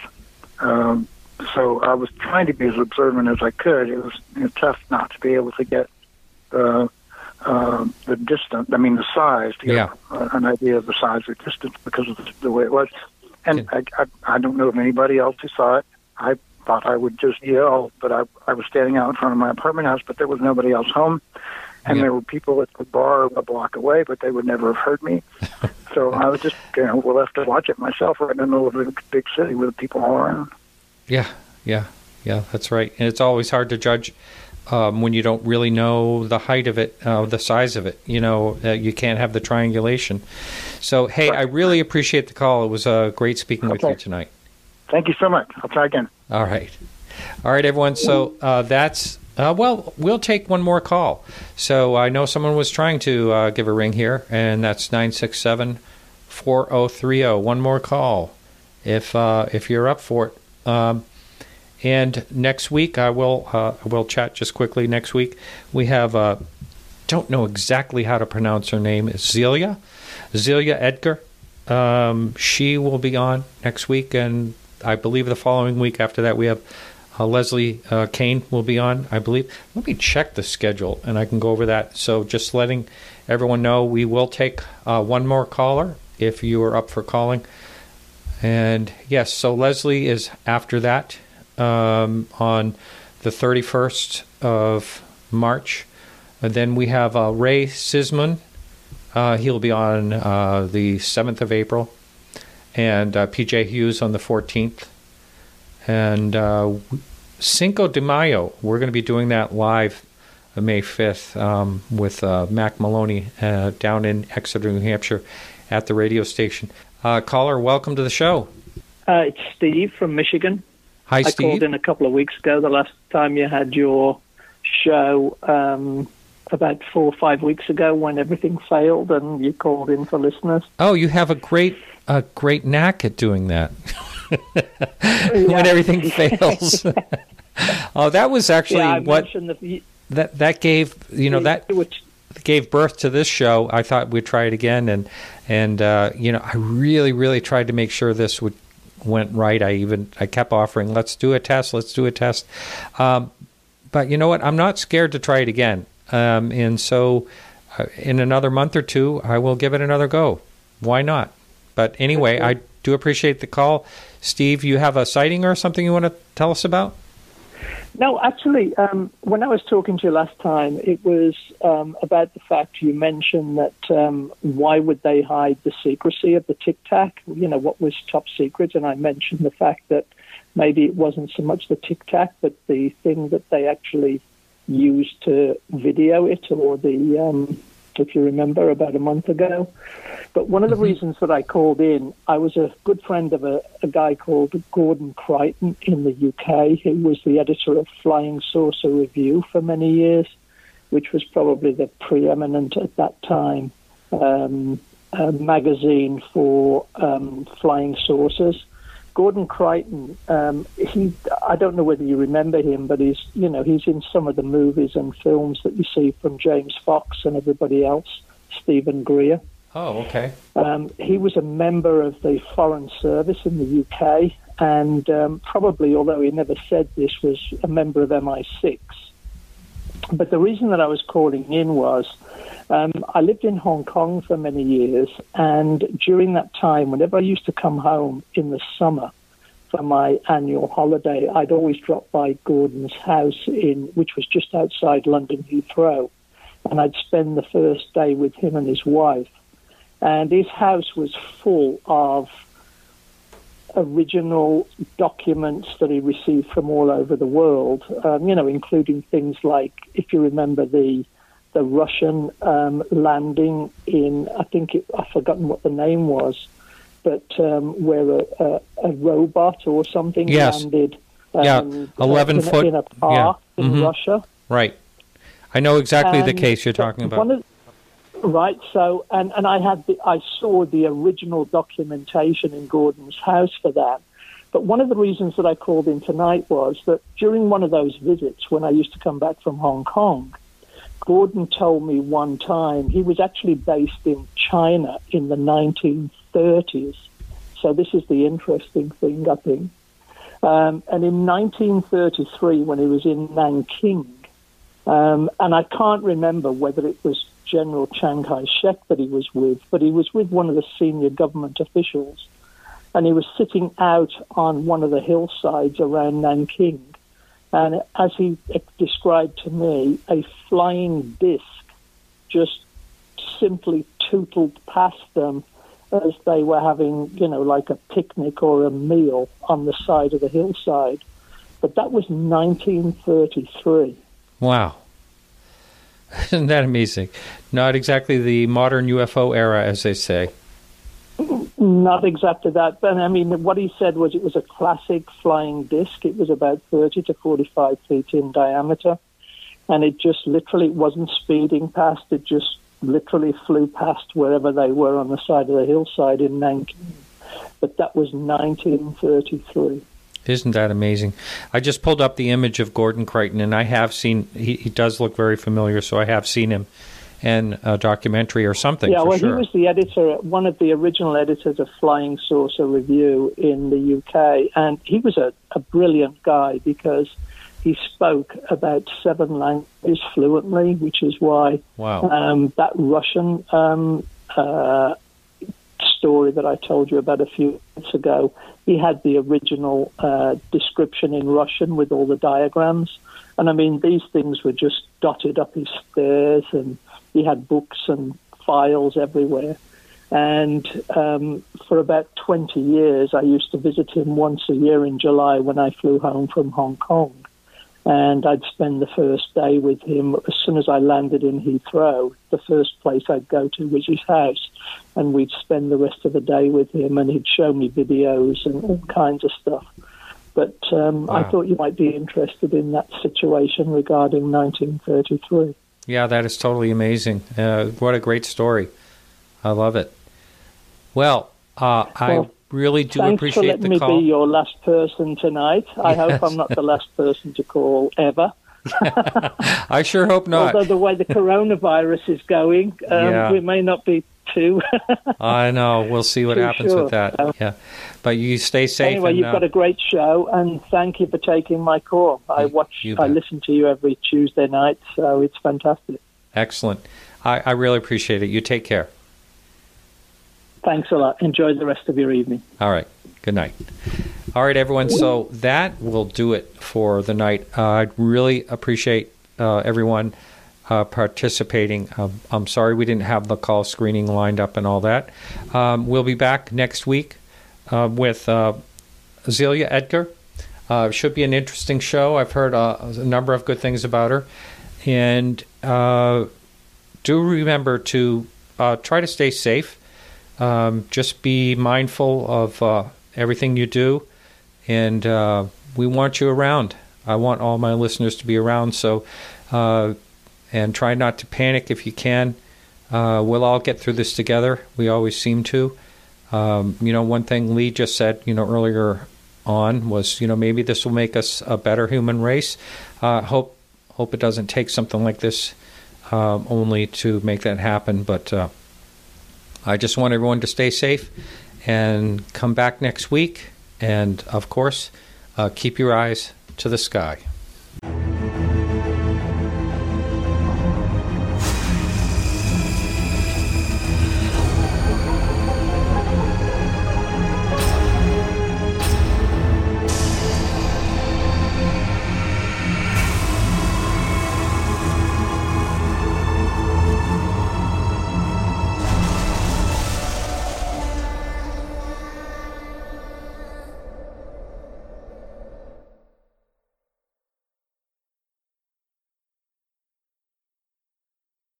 So I was trying to be as observant as I could. It was tough not to be able to get the distance. I mean, the size to get an idea of the size or distance because of the way it was. And I don't know of anybody else who saw it. I thought I would just yell, but I was standing out in front of my apartment house, but there was nobody else home. And there were people at the bar a block away, but they would never have heard me. So I was just, left to watch it myself right in the middle of a big city with people all around. Yeah, that's right. And it's always hard to judge when you don't really know the height of it, the size of it. You know, you can't have the triangulation. So, hey, I really appreciate the call. It was great speaking with you tonight. Thank you so much. I'll try again. All right, everyone. So that's, we'll take one more call. So I know someone was trying to give a ring here, and that's 967-4030. One more call if you're up for it. And next week, we'll chat just quickly. Next week, we have, don't know exactly how to pronounce her name. It's Zelia Edgar. She will be on next week, and I believe the following week after that, we have Leslie Kane will be on, I believe. Let me check the schedule, and I can go over that. So just letting everyone know, we will take one more caller if you are up for calling. And yes, so Leslie is after that on the 31st of March. And then we have Ray Sisman. He'll be on the 7th of April. And PJ Hughes on the 14th. And Cinco de Mayo, we're going to be doing that live May 5th with Mac Maloney down in Exeter, New Hampshire at the radio station. Caller, welcome to the show. It's Steve from Michigan. Hi, Steve. I called in a couple of weeks ago, the last time you had your show, about 4 or 5 weeks ago when everything failed and you called in for listeners. Oh, you have a great knack at doing that. When everything fails. Oh, that was actually what that gave, that gave birth to this show. I thought we'd try it again, and I really, really tried to make sure this went right. I kept offering, let's do a test. But you know what? I'm not scared to try it again. And so in another month or two, I will give it another go. Why not? But anyway, I do appreciate the call. Steve, you have a sighting or something you want to tell us about? No, actually, when I was talking to you last time, it was about the fact you mentioned that why would they hide the secrecy of the Tic Tac? You know, what was top secret? And I mentioned the fact that maybe it wasn't so much the Tic Tac, but the thing that they actually used to video it, or the, if you remember, about a month ago. But one of the reasons that I called in, I was a good friend of a guy called Gordon Crichton in the UK, who was the editor of Flying Saucer Review for many years, which was probably the preeminent at that time magazine for flying saucers. Gordon Crichton, I don't know whether you remember him, but he's in some of the movies and films that you see from James Fox and everybody else, Stephen Greer. Oh, okay. He was a member of the Foreign Service in the UK, and probably, although he never said this, was a member of MI6. But the reason that I was calling in was I lived in Hong Kong for many years, and during that time, whenever I used to come home in the summer for my annual holiday, I'd always drop by Gordon's house, which was just outside London Heathrow, and I'd spend the first day with him and his wife. And his house was full of original documents that he received from all over the world, including things like, if you remember, the Russian landing in, I've forgotten what the name was, but where a robot or something landed 11 foot in a park in Russia. Right. I know exactly the case you're talking about. Right. So, and I saw the original documentation in Gordon's house for that. But one of the reasons that I called in tonight was that during one of those visits, when I used to come back from Hong Kong, Gordon told me one time he was actually based in China in the 1930s. So this is the interesting thing, I think. And in 1933, when he was in Nanking, and I can't remember whether it was General Chiang Kai-shek that he was with, but he was with one of the senior government officials, and he was sitting out on one of the hillsides around Nanking, and as he described to me, a flying disc just simply tootled past them as they were having, like a picnic or a meal on the side of the hillside. But that was 1933. Wow. Isn't that amazing? Not exactly the modern UFO era, as they say. Not exactly that. But, I mean, what he said was it was a classic flying disc. It was about 30 to 45 feet in diameter. And it just literally wasn't speeding past. It just literally flew past wherever they were on the side of the hillside in Nanking. But that was 1933. Isn't that amazing? I just pulled up the image of Gordon Crichton, and I have seen, he does look very familiar, so I have seen him in a documentary or something, yeah, well, sure. He was the editor, one of the original editors of Flying Saucer Review in the UK, and he was a brilliant guy because he spoke about 7 languages fluently, which is why that Russian story that I told you about a few minutes ago, he had the original description in Russian with all the diagrams. And I mean, these things were just dotted up his stairs, and he had books and files everywhere. And for about 20 years, I used to visit him once a year in July when I flew home from Hong Kong. And I'd spend the first day with him. As soon as I landed in Heathrow, the first place I'd go to was his house, and we'd spend the rest of the day with him, and he'd show me videos and all kinds of stuff. But I thought you might be interested in that situation regarding 1933. Yeah, that is totally amazing. What a great story. I love it. Well, I really do appreciate the call. Thanks for letting me be your last person tonight. I hope I'm not the last person to call ever. I sure hope not. Although the way the coronavirus is going, we may not be too. I know. We'll see what happens with that. Yeah, but you stay safe. Anyway, you've got a great show, and thank you for taking my call. I listen to you every Tuesday night, so it's fantastic. Excellent. I really appreciate it. You take care. Thanks a lot. Enjoy the rest of your evening. All right. Good night. All right, everyone. So that will do it for the night. I really appreciate everyone participating. I'm sorry we didn't have the call screening lined up and all that. We'll be back next week with Azealia Edgar. Should be an interesting show. I've heard a number of good things about her. And do remember to try to stay safe. Just be mindful of everything you do. And we want you around. I want all my listeners to be around. So, and try not to panic if you can. We'll all get through this together. We always seem to. One thing Lee just said, earlier on was, maybe this will make us a better human race. Hope it doesn't take something like this only to make that happen. But I just want everyone to stay safe and come back next week. And, of course, keep your eyes to the sky.